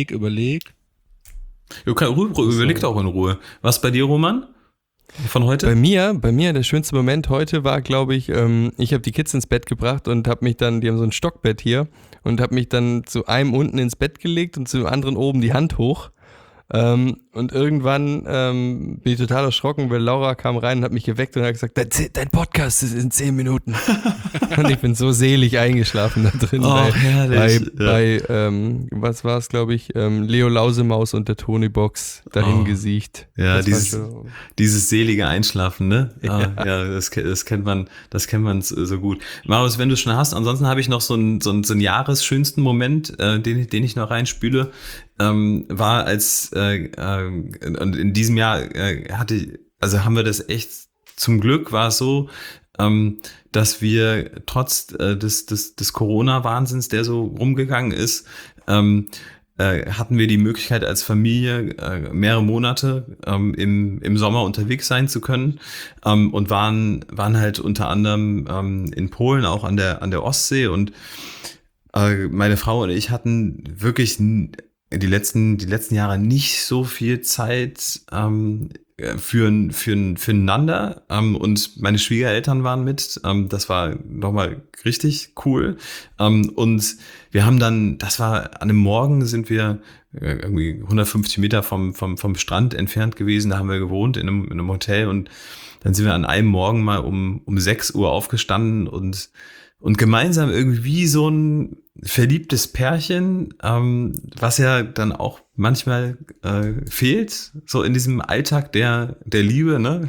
D: Überleg doch in Ruhe. Was bei dir, Roman? Von heute?
B: Bei mir der schönste Moment heute war, glaube ich, ich habe die Kids ins Bett gebracht und die haben so ein Stockbett hier und habe mich dann zu einem unten ins Bett gelegt und zu dem anderen oben die Hand hoch. Und irgendwann bin ich total erschrocken, weil Laura kam rein und hat mich geweckt und hat gesagt, dein Podcast ist in 10 Minuten. Und ich bin so selig eingeschlafen da drin. Bei was war es, glaube ich, Leo Lausemaus und der Tonybox dahin gesiegt.
D: Ja, dieses selige Einschlafen, ne? Ja, das kennt man so gut. Marius, wenn du schon hast, ansonsten habe ich noch so einen Jahresschönsten Moment, den ich noch reinspüle. War und in diesem Jahr haben wir das echt, zum Glück war es so, dass wir trotz des Corona-Wahnsinns, der so rumgegangen ist, hatten wir die Möglichkeit als Familie mehrere Monate im Sommer unterwegs sein zu können und waren halt unter anderem in Polen auch an der Ostsee und meine Frau und ich hatten wirklich die letzten Jahre nicht so viel Zeit füreinander und meine Schwiegereltern waren mit. Das war nochmal richtig cool. Und wir haben dann, das war an einem Morgen, sind wir irgendwie 150 Meter vom Strand entfernt gewesen. Da haben wir gewohnt in einem Hotel und dann sind wir an einem Morgen mal um 6 Uhr aufgestanden und gemeinsam irgendwie so ein verliebtes Pärchen, was ja dann auch manchmal fehlt, so in diesem Alltag der Liebe, ne?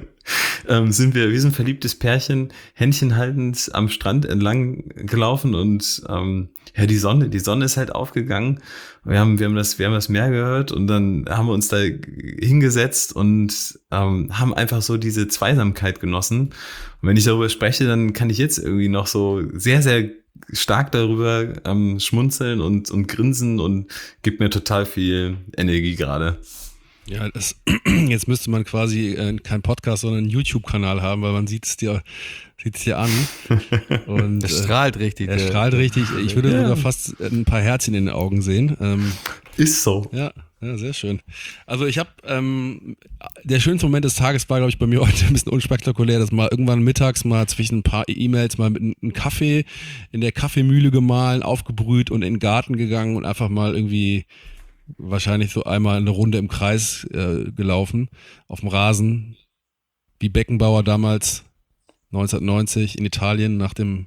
D: Sind wir wie so ein verliebtes Pärchen, Händchen haltend am Strand entlang gelaufen und die Sonne ist halt aufgegangen. Wir haben das Meer gehört und dann haben wir uns da hingesetzt und haben einfach so diese Zweisamkeit genossen. Und wenn ich darüber spreche, dann kann ich jetzt irgendwie noch so sehr, sehr stark darüber schmunzeln und grinsen und gibt mir total viel Energie gerade.
C: Ja, jetzt müsste man quasi keinen Podcast, sondern einen YouTube-Kanal haben, weil man sieht es dir an. Und
B: das strahlt richtig.
C: Er strahlt richtig. Ich würde sogar fast ein paar Herzchen in den Augen sehen.
D: Ist so.
C: Ja, sehr schön. Also ich habe, der schönste Moment des Tages war, glaube ich, bei mir heute ein bisschen unspektakulär, dass mal irgendwann mittags mal zwischen ein paar E-Mails mal mit einem Kaffee in der Kaffeemühle gemahlen, aufgebrüht und in den Garten gegangen und einfach mal irgendwie wahrscheinlich so einmal eine Runde im Kreis gelaufen, auf dem Rasen, wie Beckenbauer damals 1990 in Italien nach dem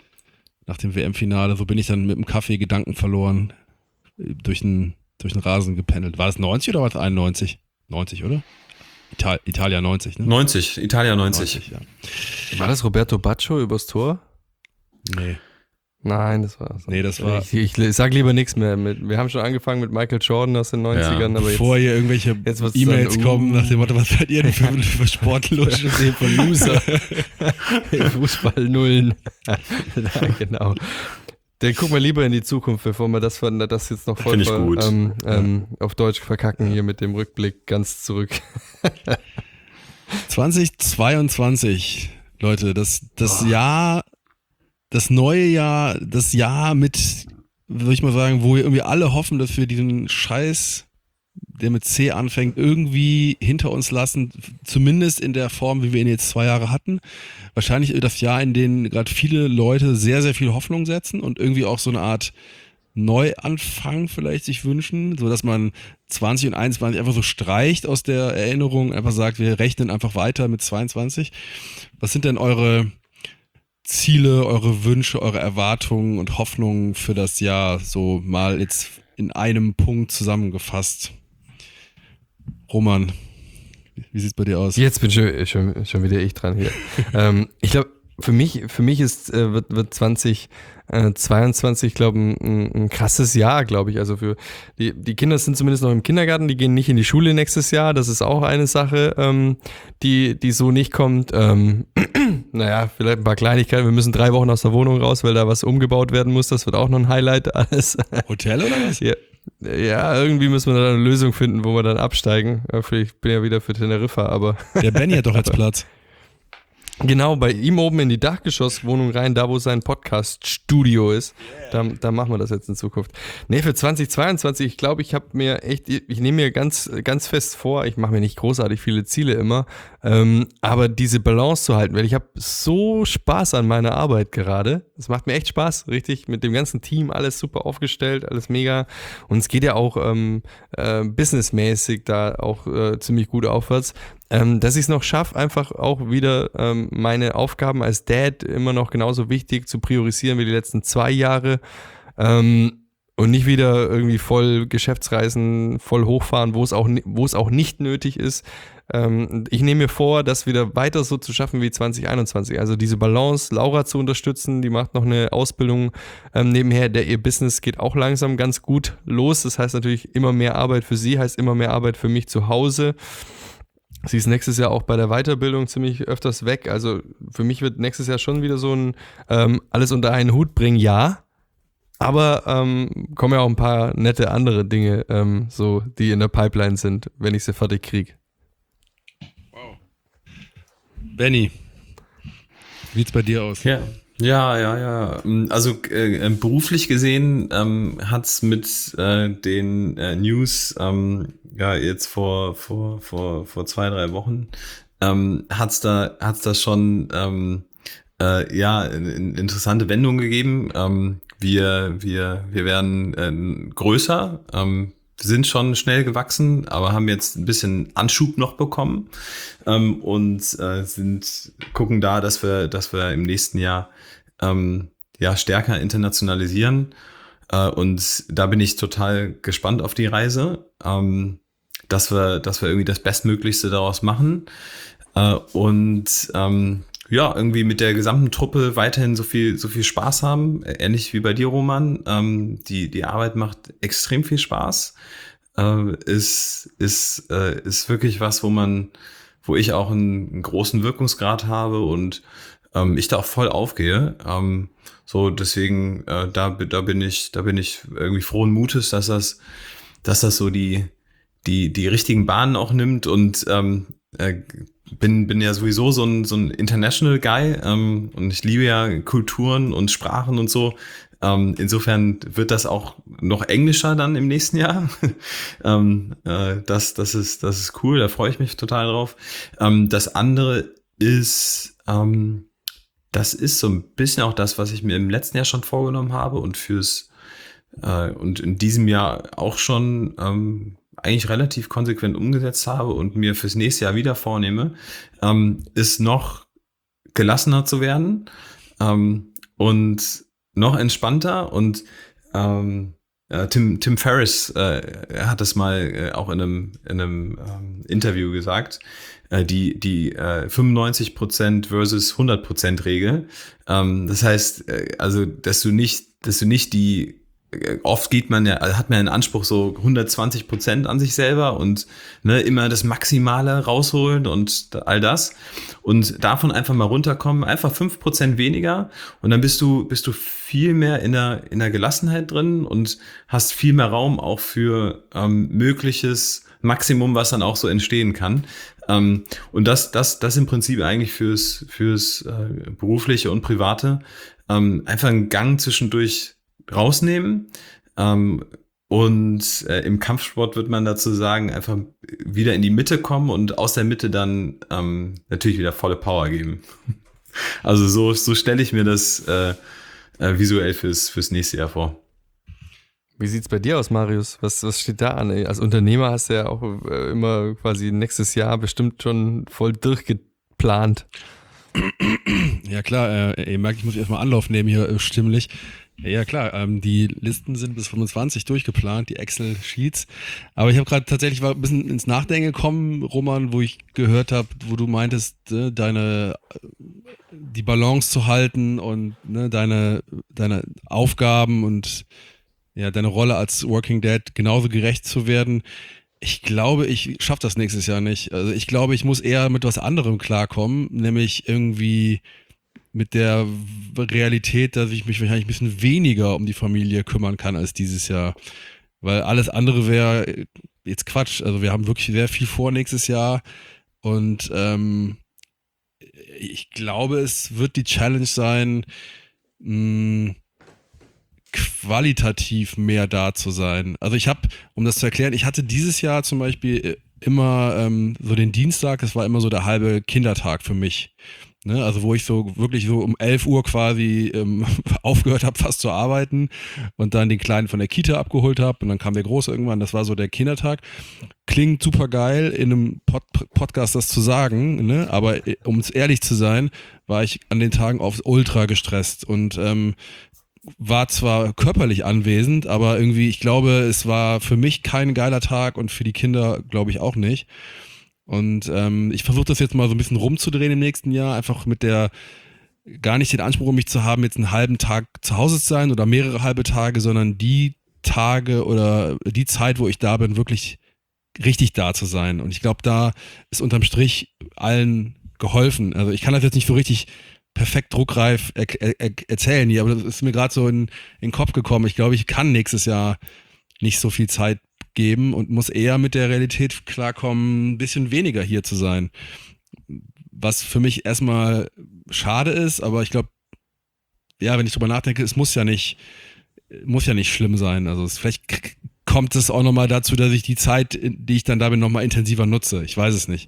C: WM-Finale. So bin ich dann mit dem Kaffee Gedanken verloren durch den Rasen gependelt. War das 90 oder war das 91? 90, oder? Italia 90, ne?
D: 90, Italia 90.
C: Ja.
B: War das Roberto Baccio übers Tor?
C: Nee.
B: Nein, das war so.
C: Nee, das war.
B: Ich sag lieber nichts mehr. Wir haben schon angefangen mit Michael Jordan aus den 90ern, aber
C: bevor hier irgendwelche E-Mails kommen nach dem Motto, was seid ihr denn für Sportlusche?
B: Von Loser. Fußballnullen. Ja, genau. Dann gucken wir lieber in die Zukunft, bevor wir das jetzt noch voll
D: Finde ich gut.
B: auf Deutsch verkacken hier mit dem Rückblick ganz zurück.
C: 2022, Leute, das Jahr, das neue Jahr, das Jahr mit, würde ich mal sagen, wo wir irgendwie alle hoffen, dass wir diesen Scheiß, der mit C anfängt, irgendwie hinter uns lassen, zumindest in der Form, wie wir ihn jetzt 2 Jahre hatten. Wahrscheinlich das Jahr, in dem gerade viele Leute sehr, sehr viel Hoffnung setzen und irgendwie auch so eine Art Neuanfang vielleicht sich wünschen, sodass man 20 und 21 einfach so streicht aus der Erinnerung, einfach sagt, wir rechnen einfach weiter mit 22. Was sind denn eure Ziele, eure Wünsche, eure Erwartungen und Hoffnungen für das Jahr, so mal jetzt in einem Punkt zusammengefasst? Roman, wie sieht's bei dir aus?
B: Jetzt bin schon wieder ich dran hier. Ich glaube, für mich wird 2022, glaube ich, ein krasses Jahr, glaube ich. Also für die Kinder sind zumindest noch im Kindergarten, die gehen nicht in die Schule nächstes Jahr. Das ist auch eine Sache, die so nicht kommt. Naja, vielleicht ein paar Kleinigkeiten. Wir müssen 3 Wochen aus der Wohnung raus, weil da was umgebaut werden muss. Das wird auch noch ein Highlight alles.
C: Hotel oder was?
B: Ja, irgendwie müssen wir da eine Lösung finden, wo wir dann absteigen. Ich bin ja wieder für Teneriffa, aber...
C: Der Benny hat doch jetzt Platz.
B: Genau, bei ihm oben in die Dachgeschosswohnung rein, da wo sein Podcast-Studio ist. Da machen wir das jetzt in Zukunft. Nee, für 2022, ich glaube, ich nehme mir ganz, ganz fest vor, ich mache mir nicht großartig viele Ziele immer, aber diese Balance zu halten, weil ich habe so Spaß an meiner Arbeit gerade. Es macht mir echt Spaß, richtig, mit dem ganzen Team, alles super aufgestellt, alles mega. Und es geht ja auch businessmäßig da auch ziemlich gut aufwärts. Dass ich es noch schaffe, einfach auch wieder meine Aufgaben als Dad immer noch genauso wichtig zu priorisieren wie die letzten 2 Jahre und nicht wieder irgendwie voll Geschäftsreisen, voll hochfahren, wo es auch nicht nötig ist. Ich nehme mir vor, das wieder weiter so zu schaffen wie 2021. Also diese Balance, Laura zu unterstützen, die macht noch eine Ausbildung nebenher, ihr Business geht auch langsam ganz gut los. Das heißt natürlich immer mehr Arbeit für sie, heißt immer mehr Arbeit für mich zu Hause. Sie ist nächstes Jahr auch bei der Weiterbildung ziemlich öfters weg. Also für mich wird nächstes Jahr schon wieder so ein alles unter einen Hut bringen, ja. Aber kommen ja auch ein paar nette andere Dinge, so die in der Pipeline sind, wenn ich sie fertig kriege.
C: Wow. Benny, wie sieht's bei dir aus?
D: Ja. Also beruflich gesehen hat's mit den News jetzt vor 2-3 Wochen hat's da schon eine interessante Wendung gegeben. Wir werden größer, sind schon schnell gewachsen, aber haben jetzt ein bisschen Anschub noch bekommen und gucken da, dass wir im nächsten Jahr stärker internationalisieren. Und da bin ich total gespannt auf die Reise, dass wir irgendwie das Bestmöglichste daraus machen irgendwie mit der gesamten Truppe weiterhin so viel Spaß haben, ähnlich wie bei dir, Roman. Die Arbeit macht extrem viel Spaß. Ist wirklich was, wo ich auch einen großen Wirkungsgrad habe und ich da auch voll aufgehe. Deswegen da bin ich irgendwie frohen Mutes, dass das so die richtigen Bahnen auch nimmt und bin ja sowieso so ein International Guy und ich liebe ja Kulturen und Sprachen und so. Insofern wird das auch noch englischer dann im nächsten Jahr. Das ist cool, da freue ich mich total drauf. Das andere ist, das ist so ein bisschen auch das, was ich mir im letzten Jahr schon vorgenommen habe und und in diesem Jahr auch schon eigentlich relativ konsequent umgesetzt habe und mir fürs nächste Jahr wieder vornehme, ist noch gelassener zu werden und noch entspannter und Tim Ferriss hat das mal auch in einem Interview gesagt, die 95% versus 100% Regel. Das heißt, also, dass du nicht die oft hat man einen Anspruch so 120% an sich selber und ne, immer das Maximale rausholen und all das. Und davon einfach mal runterkommen, einfach 5% weniger und dann bist du viel mehr in der Gelassenheit drin und hast viel mehr Raum auch für mögliches Maximum, was dann auch so entstehen kann. Und das im Prinzip eigentlich fürs Berufliche und Private einfach einen Gang zwischendurch rausnehmen. Und im Kampfsport wird man dazu sagen, einfach wieder in die Mitte kommen und aus der Mitte dann natürlich wieder volle Power geben. Also so stelle ich mir das visuell fürs nächste Jahr vor.
B: Wie sieht's bei dir aus, Marius? Was steht da an? Als Unternehmer hast du ja auch immer quasi nächstes Jahr bestimmt schon voll durchgeplant.
C: Ja klar, ihr merkt, ich muss erstmal Anlauf nehmen hier stimmlich. Ja klar, die Listen sind bis 25 durchgeplant, die Excel-Sheets. Aber ich habe gerade tatsächlich ein bisschen ins Nachdenken gekommen, Roman, wo ich gehört habe, wo du meintest, die Balance zu halten und deine Aufgaben und ja, deine Rolle als Working Dad genauso gerecht zu werden. Ich glaube, ich schaffe das nächstes Jahr nicht. Also ich glaube, ich muss eher mit was anderem klarkommen, nämlich irgendwie mit der Realität, dass ich mich wahrscheinlich ein bisschen weniger um die Familie kümmern kann als dieses Jahr. Weil alles andere wäre jetzt Quatsch. Also wir haben wirklich sehr viel vor nächstes Jahr und ich glaube, es wird die Challenge sein, qualitativ mehr da zu sein. Also ich habe, um das zu erklären, ich hatte dieses Jahr zum Beispiel immer so den Dienstag, das war immer so der halbe Kindertag für mich. Ne, also wo ich so wirklich so um 11 Uhr quasi aufgehört habe, fast zu arbeiten und dann den Kleinen von der Kita abgeholt habe und dann kam der Große irgendwann, das war so der Kindertag. Klingt super geil, in einem Podcast das zu sagen, ne? Aber um ehrlich zu sein, war ich an den Tagen aufs Ultra gestresst und war zwar körperlich anwesend, aber irgendwie, ich glaube, es war für mich kein geiler Tag und für die Kinder glaube ich auch nicht. Und ich versuche das jetzt mal so ein bisschen rumzudrehen im nächsten Jahr, einfach mit gar nicht den Anspruch, um mich zu haben, jetzt einen halben Tag zu Hause zu sein oder mehrere halbe Tage, sondern die Tage oder die Zeit, wo ich da bin, wirklich richtig da zu sein. Und ich glaube, da ist unterm Strich allen geholfen. Also ich kann das jetzt nicht so richtig perfekt druckreif erzählen hier, aber das ist mir gerade so in den Kopf gekommen. Ich glaube, ich kann nächstes Jahr nicht so viel Zeit geben und muss eher mit der Realität klarkommen, ein bisschen weniger hier zu sein. Was für mich erstmal schade ist, aber ich glaube, ja, wenn ich drüber nachdenke, es muss ja nicht schlimm sein. Also vielleicht kommt es auch nochmal dazu, dass ich die Zeit, die ich dann da bin, nochmal intensiver nutze. Ich weiß es nicht.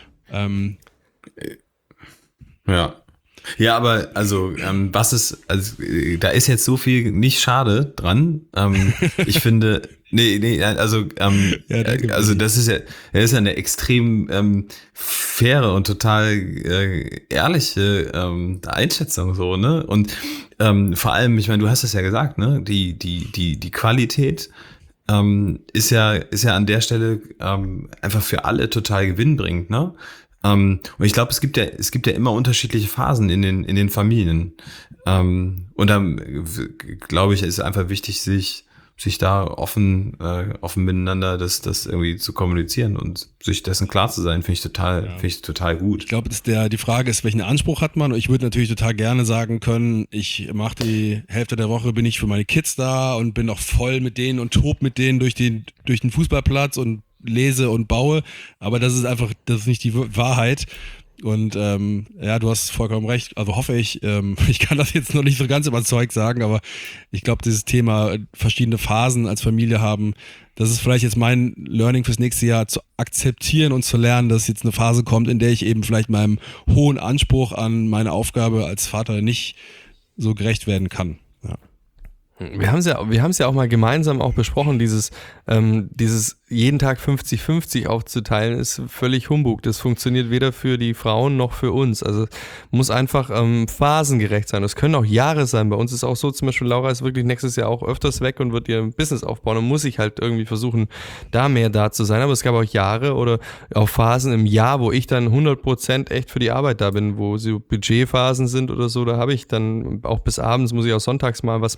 D: Ja. Ja, aber also da ist jetzt so viel nicht schade dran. Ich finde, also das ist ja eine extrem faire und total ehrliche Einschätzung so, ne? Und vor allem, ich meine, du hast es ja gesagt, ne? Die Qualität ist ja an der Stelle einfach für alle total gewinnbringend, ne? Und ich glaube, es gibt ja immer unterschiedliche Phasen in den Familien. Und dann, glaube ich, ist einfach wichtig, sich da offen miteinander das irgendwie zu kommunizieren und sich dessen klar zu sein, finde ich total gut.
C: Ich glaube, die Frage ist, welchen Anspruch hat man? Und ich würde natürlich total gerne sagen können, ich mache die Hälfte der Woche, bin ich für meine Kids da und bin auch voll mit denen und tob mit denen durch den Fußballplatz und lese und baue, aber das ist nicht die Wahrheit und ja, du hast vollkommen recht, also hoffe ich, ich kann das jetzt noch nicht so ganz überzeugt sagen, aber ich glaube, dieses Thema verschiedene Phasen als Familie haben, das ist vielleicht jetzt mein Learning fürs nächste Jahr, zu akzeptieren und zu lernen, dass jetzt eine Phase kommt, in der ich eben vielleicht meinem hohen Anspruch an meine Aufgabe als Vater nicht so gerecht werden kann. Ja.
B: Wir haben es ja auch mal gemeinsam auch besprochen, dieses jeden Tag 50-50 aufzuteilen, ist völlig Humbug. Das funktioniert weder für die Frauen noch für uns. Also muss einfach phasengerecht sein. Das können auch Jahre sein. Bei uns ist auch so, zum Beispiel Laura ist wirklich nächstes Jahr auch öfters weg und wird ihr Business aufbauen und muss sich halt irgendwie versuchen, da mehr da zu sein. Aber es gab auch Jahre oder auch Phasen im Jahr, wo ich dann 100% echt für die Arbeit da bin, wo so Budgetphasen sind oder so. Da habe ich dann auch bis abends, muss ich auch sonntags mal was machen.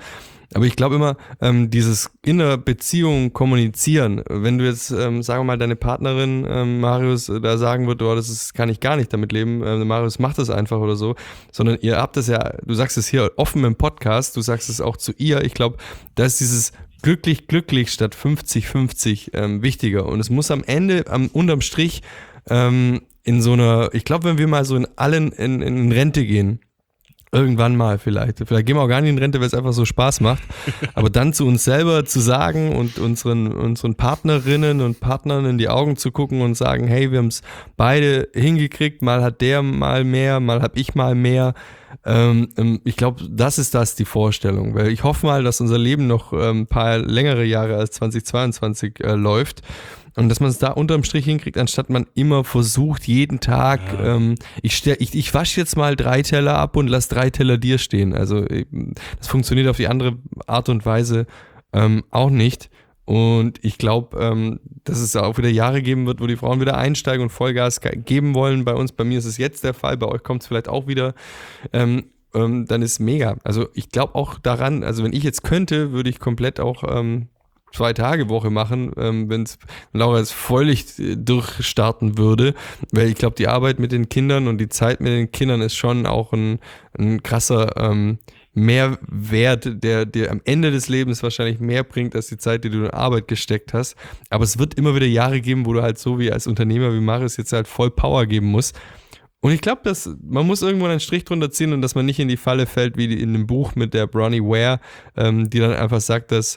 B: Aber ich glaube immer, dieses in der Beziehung kommunizieren, wenn du jetzt, sagen wir mal, deine Partnerin, Marius, da sagen wird, oh, kann ich gar nicht damit leben, Marius macht das einfach oder so, sondern ihr habt das ja, du sagst es hier offen im Podcast, du sagst es auch zu ihr, ich glaube, da ist dieses glücklich statt 50-50 wichtiger und es muss am Ende, unterm Strich, in so einer, ich glaube, wenn wir mal so in Rente gehen, irgendwann mal vielleicht gehen wir auch gar nicht in Rente, weil es einfach so Spaß macht, aber dann zu uns selber zu sagen und unseren Partnerinnen und Partnern in die Augen zu gucken und sagen, hey, wir haben es beide hingekriegt, mal hat der mal mehr, mal hab ich mal mehr. Ich glaube, das ist die Vorstellung, weil ich hoffe mal, dass unser Leben noch ein paar längere Jahre als 2022 läuft. Und dass man es da unterm Strich hinkriegt, anstatt man immer versucht, jeden Tag, ich wasche jetzt mal 3 Teller ab und lass 3 Teller dir stehen. Also das funktioniert auf die andere Art und Weise auch nicht. Und ich glaube, dass es auch wieder Jahre geben wird, wo die Frauen wieder einsteigen und Vollgas geben wollen. Bei mir ist es jetzt der Fall, bei euch kommt es vielleicht auch wieder. Dann ist mega. Also ich glaube auch daran, also wenn ich jetzt könnte, würde ich komplett auch 2-Tage-Woche machen, wenn Laura jetzt völlig durchstarten würde, weil ich glaube, die Arbeit mit den Kindern und die Zeit mit den Kindern ist schon auch ein krasser Mehrwert, der dir am Ende des Lebens wahrscheinlich mehr bringt, als die Zeit, die du in Arbeit gesteckt hast. Aber es wird immer wieder Jahre geben, wo du halt so wie als Unternehmer wie Marius jetzt halt voll Power geben musst. Und ich glaube, dass man muss irgendwo einen Strich drunter ziehen und dass man nicht in die Falle fällt, wie in dem Buch mit der Bronnie Ware, die dann einfach sagt, dass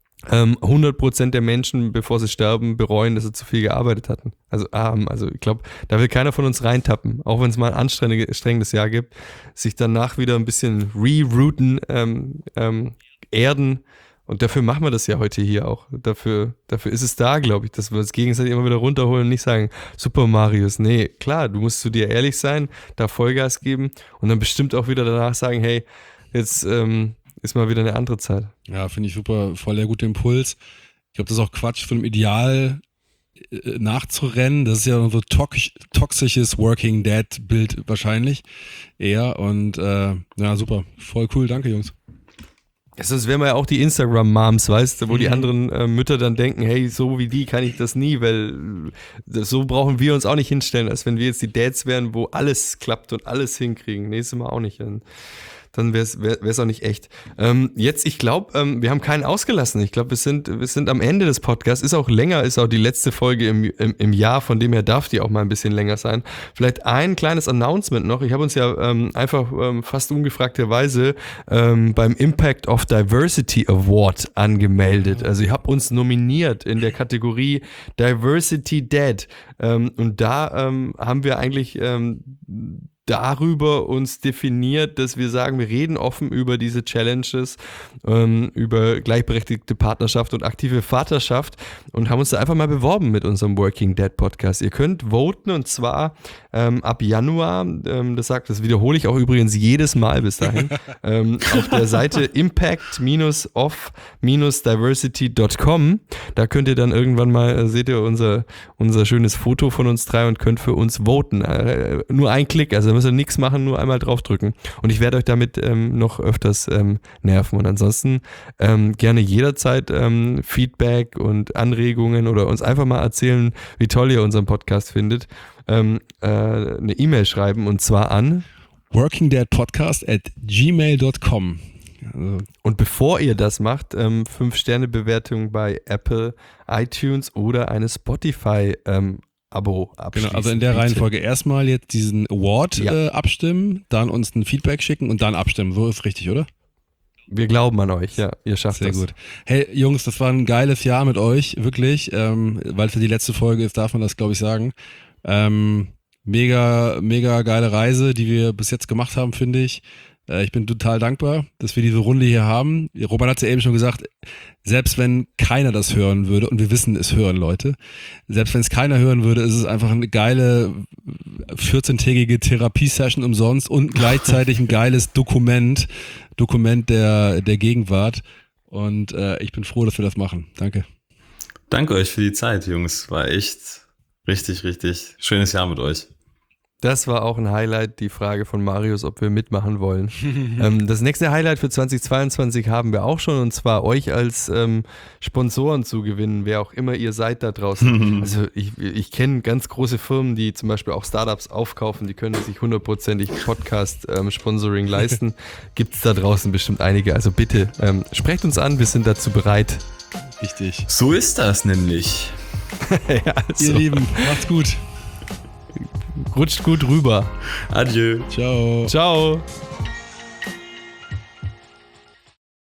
B: 100% der Menschen, bevor sie sterben, bereuen, dass sie zu viel gearbeitet hatten. Also ich glaube, da will keiner von uns reintappen, auch wenn es mal ein anstrengendes Jahr gibt, sich danach wieder ein bisschen rerouten, erden. Und dafür machen wir das ja heute hier auch. Dafür ist es da, glaube ich, dass wir uns gegenseitig immer wieder runterholen und nicht sagen, super Marius, nee, klar, du musst zu dir ehrlich sein, da Vollgas geben und dann bestimmt auch wieder danach sagen, hey, jetzt ist mal wieder eine andere Zeit.
C: Ja, finde ich super, voll der gute Impuls. Ich glaube, das ist auch Quatsch, von dem Ideal nachzurennen. Das ist ja so toxisches Working Dad Bild wahrscheinlich eher und ja, super, voll cool, danke Jungs.
B: Ja, sonst wären wir ja auch die Instagram-Moms, weißt du, wo die anderen Mütter dann denken, hey, so wie die kann ich das nie, weil so brauchen wir uns auch nicht hinstellen, als wenn wir jetzt die Dads wären, wo alles klappt und alles hinkriegen. Nee, sind wir auch nicht. Dann wär's auch nicht echt. Jetzt, ich glaube, wir haben keinen ausgelassen. Ich glaube, wir sind am Ende des Podcasts. Ist auch länger, ist auch die letzte Folge im Jahr, von dem her darf die auch mal ein bisschen länger sein. Vielleicht ein kleines Announcement noch. Ich habe uns ja einfach fast ungefragterweise beim Impact of Diversity Award angemeldet. Also ich habe uns nominiert in der Kategorie Diversity Dad. Und da haben wir eigentlich darüber uns definiert, dass wir sagen, wir reden offen über diese Challenges, über gleichberechtigte Partnerschaft und aktive Vaterschaft und haben uns da einfach mal beworben mit unserem Working Dad Podcast. Ihr könnt voten und zwar ab Januar, das wiederhole ich auch übrigens jedes Mal bis dahin, auf der Seite impact-of-diversity.com. Da könnt ihr dann irgendwann mal, seht ihr unser schönes Foto von uns 3 und könnt für uns voten. Nur ein Klick, also da müsst ihr nichts machen, nur einmal draufdrücken. Und ich werde euch damit noch öfters nerven. Und ansonsten gerne jederzeit Feedback und Anregungen oder uns einfach mal erzählen, wie toll ihr unseren Podcast findet. Eine E-Mail schreiben und zwar an
C: workingdadpodcast@gmail.com. Also.
B: Und bevor ihr das macht, 5-Sterne-Bewertung bei Apple, iTunes oder eine Spotify-Abo abschließen.
C: Genau, also in der Reihenfolge erstmal jetzt diesen Award abstimmen, dann uns ein Feedback schicken und dann abstimmen. So ist richtig, oder?
B: Wir glauben an euch, ja, ihr schafft das.
C: Sehr gut. Hey Jungs, das war ein geiles Jahr mit euch, wirklich, weil für die letzte Folge ist, darf man das glaube ich sagen. Mega, mega geile Reise, die wir bis jetzt gemacht haben, finde ich. Ich bin total dankbar, dass wir diese Runde hier haben. Robert hat es ja eben schon gesagt, selbst wenn keiner das hören würde, und wir wissen, es hören Leute, selbst wenn es keiner hören würde, ist es einfach eine geile 14-tägige Therapiesession umsonst und gleichzeitig ein geiles Dokument der Gegenwart. Und ich bin froh, dass wir das machen. Danke.
D: Danke euch für die Zeit, Jungs. War echt richtig, richtig schönes Jahr mit euch.
B: Das war auch ein Highlight, die Frage von Marius, ob wir mitmachen wollen. Das nächste Highlight für 2022 haben wir auch schon, und zwar euch als Sponsoren zu gewinnen, wer auch immer ihr seid da draußen. Also ich kenne ganz große Firmen, die zum Beispiel auch Startups aufkaufen, die können sich 100%ig Podcast-Sponsoring leisten. Gibt es da draußen bestimmt einige, also bitte sprecht uns an, wir sind dazu bereit.
C: Richtig.
D: So ist das nämlich.
B: Ja, also,
C: Ihr Lieben, macht's gut.
B: rutscht gut rüber.
D: Adieu.
C: Ciao.
B: Ciao.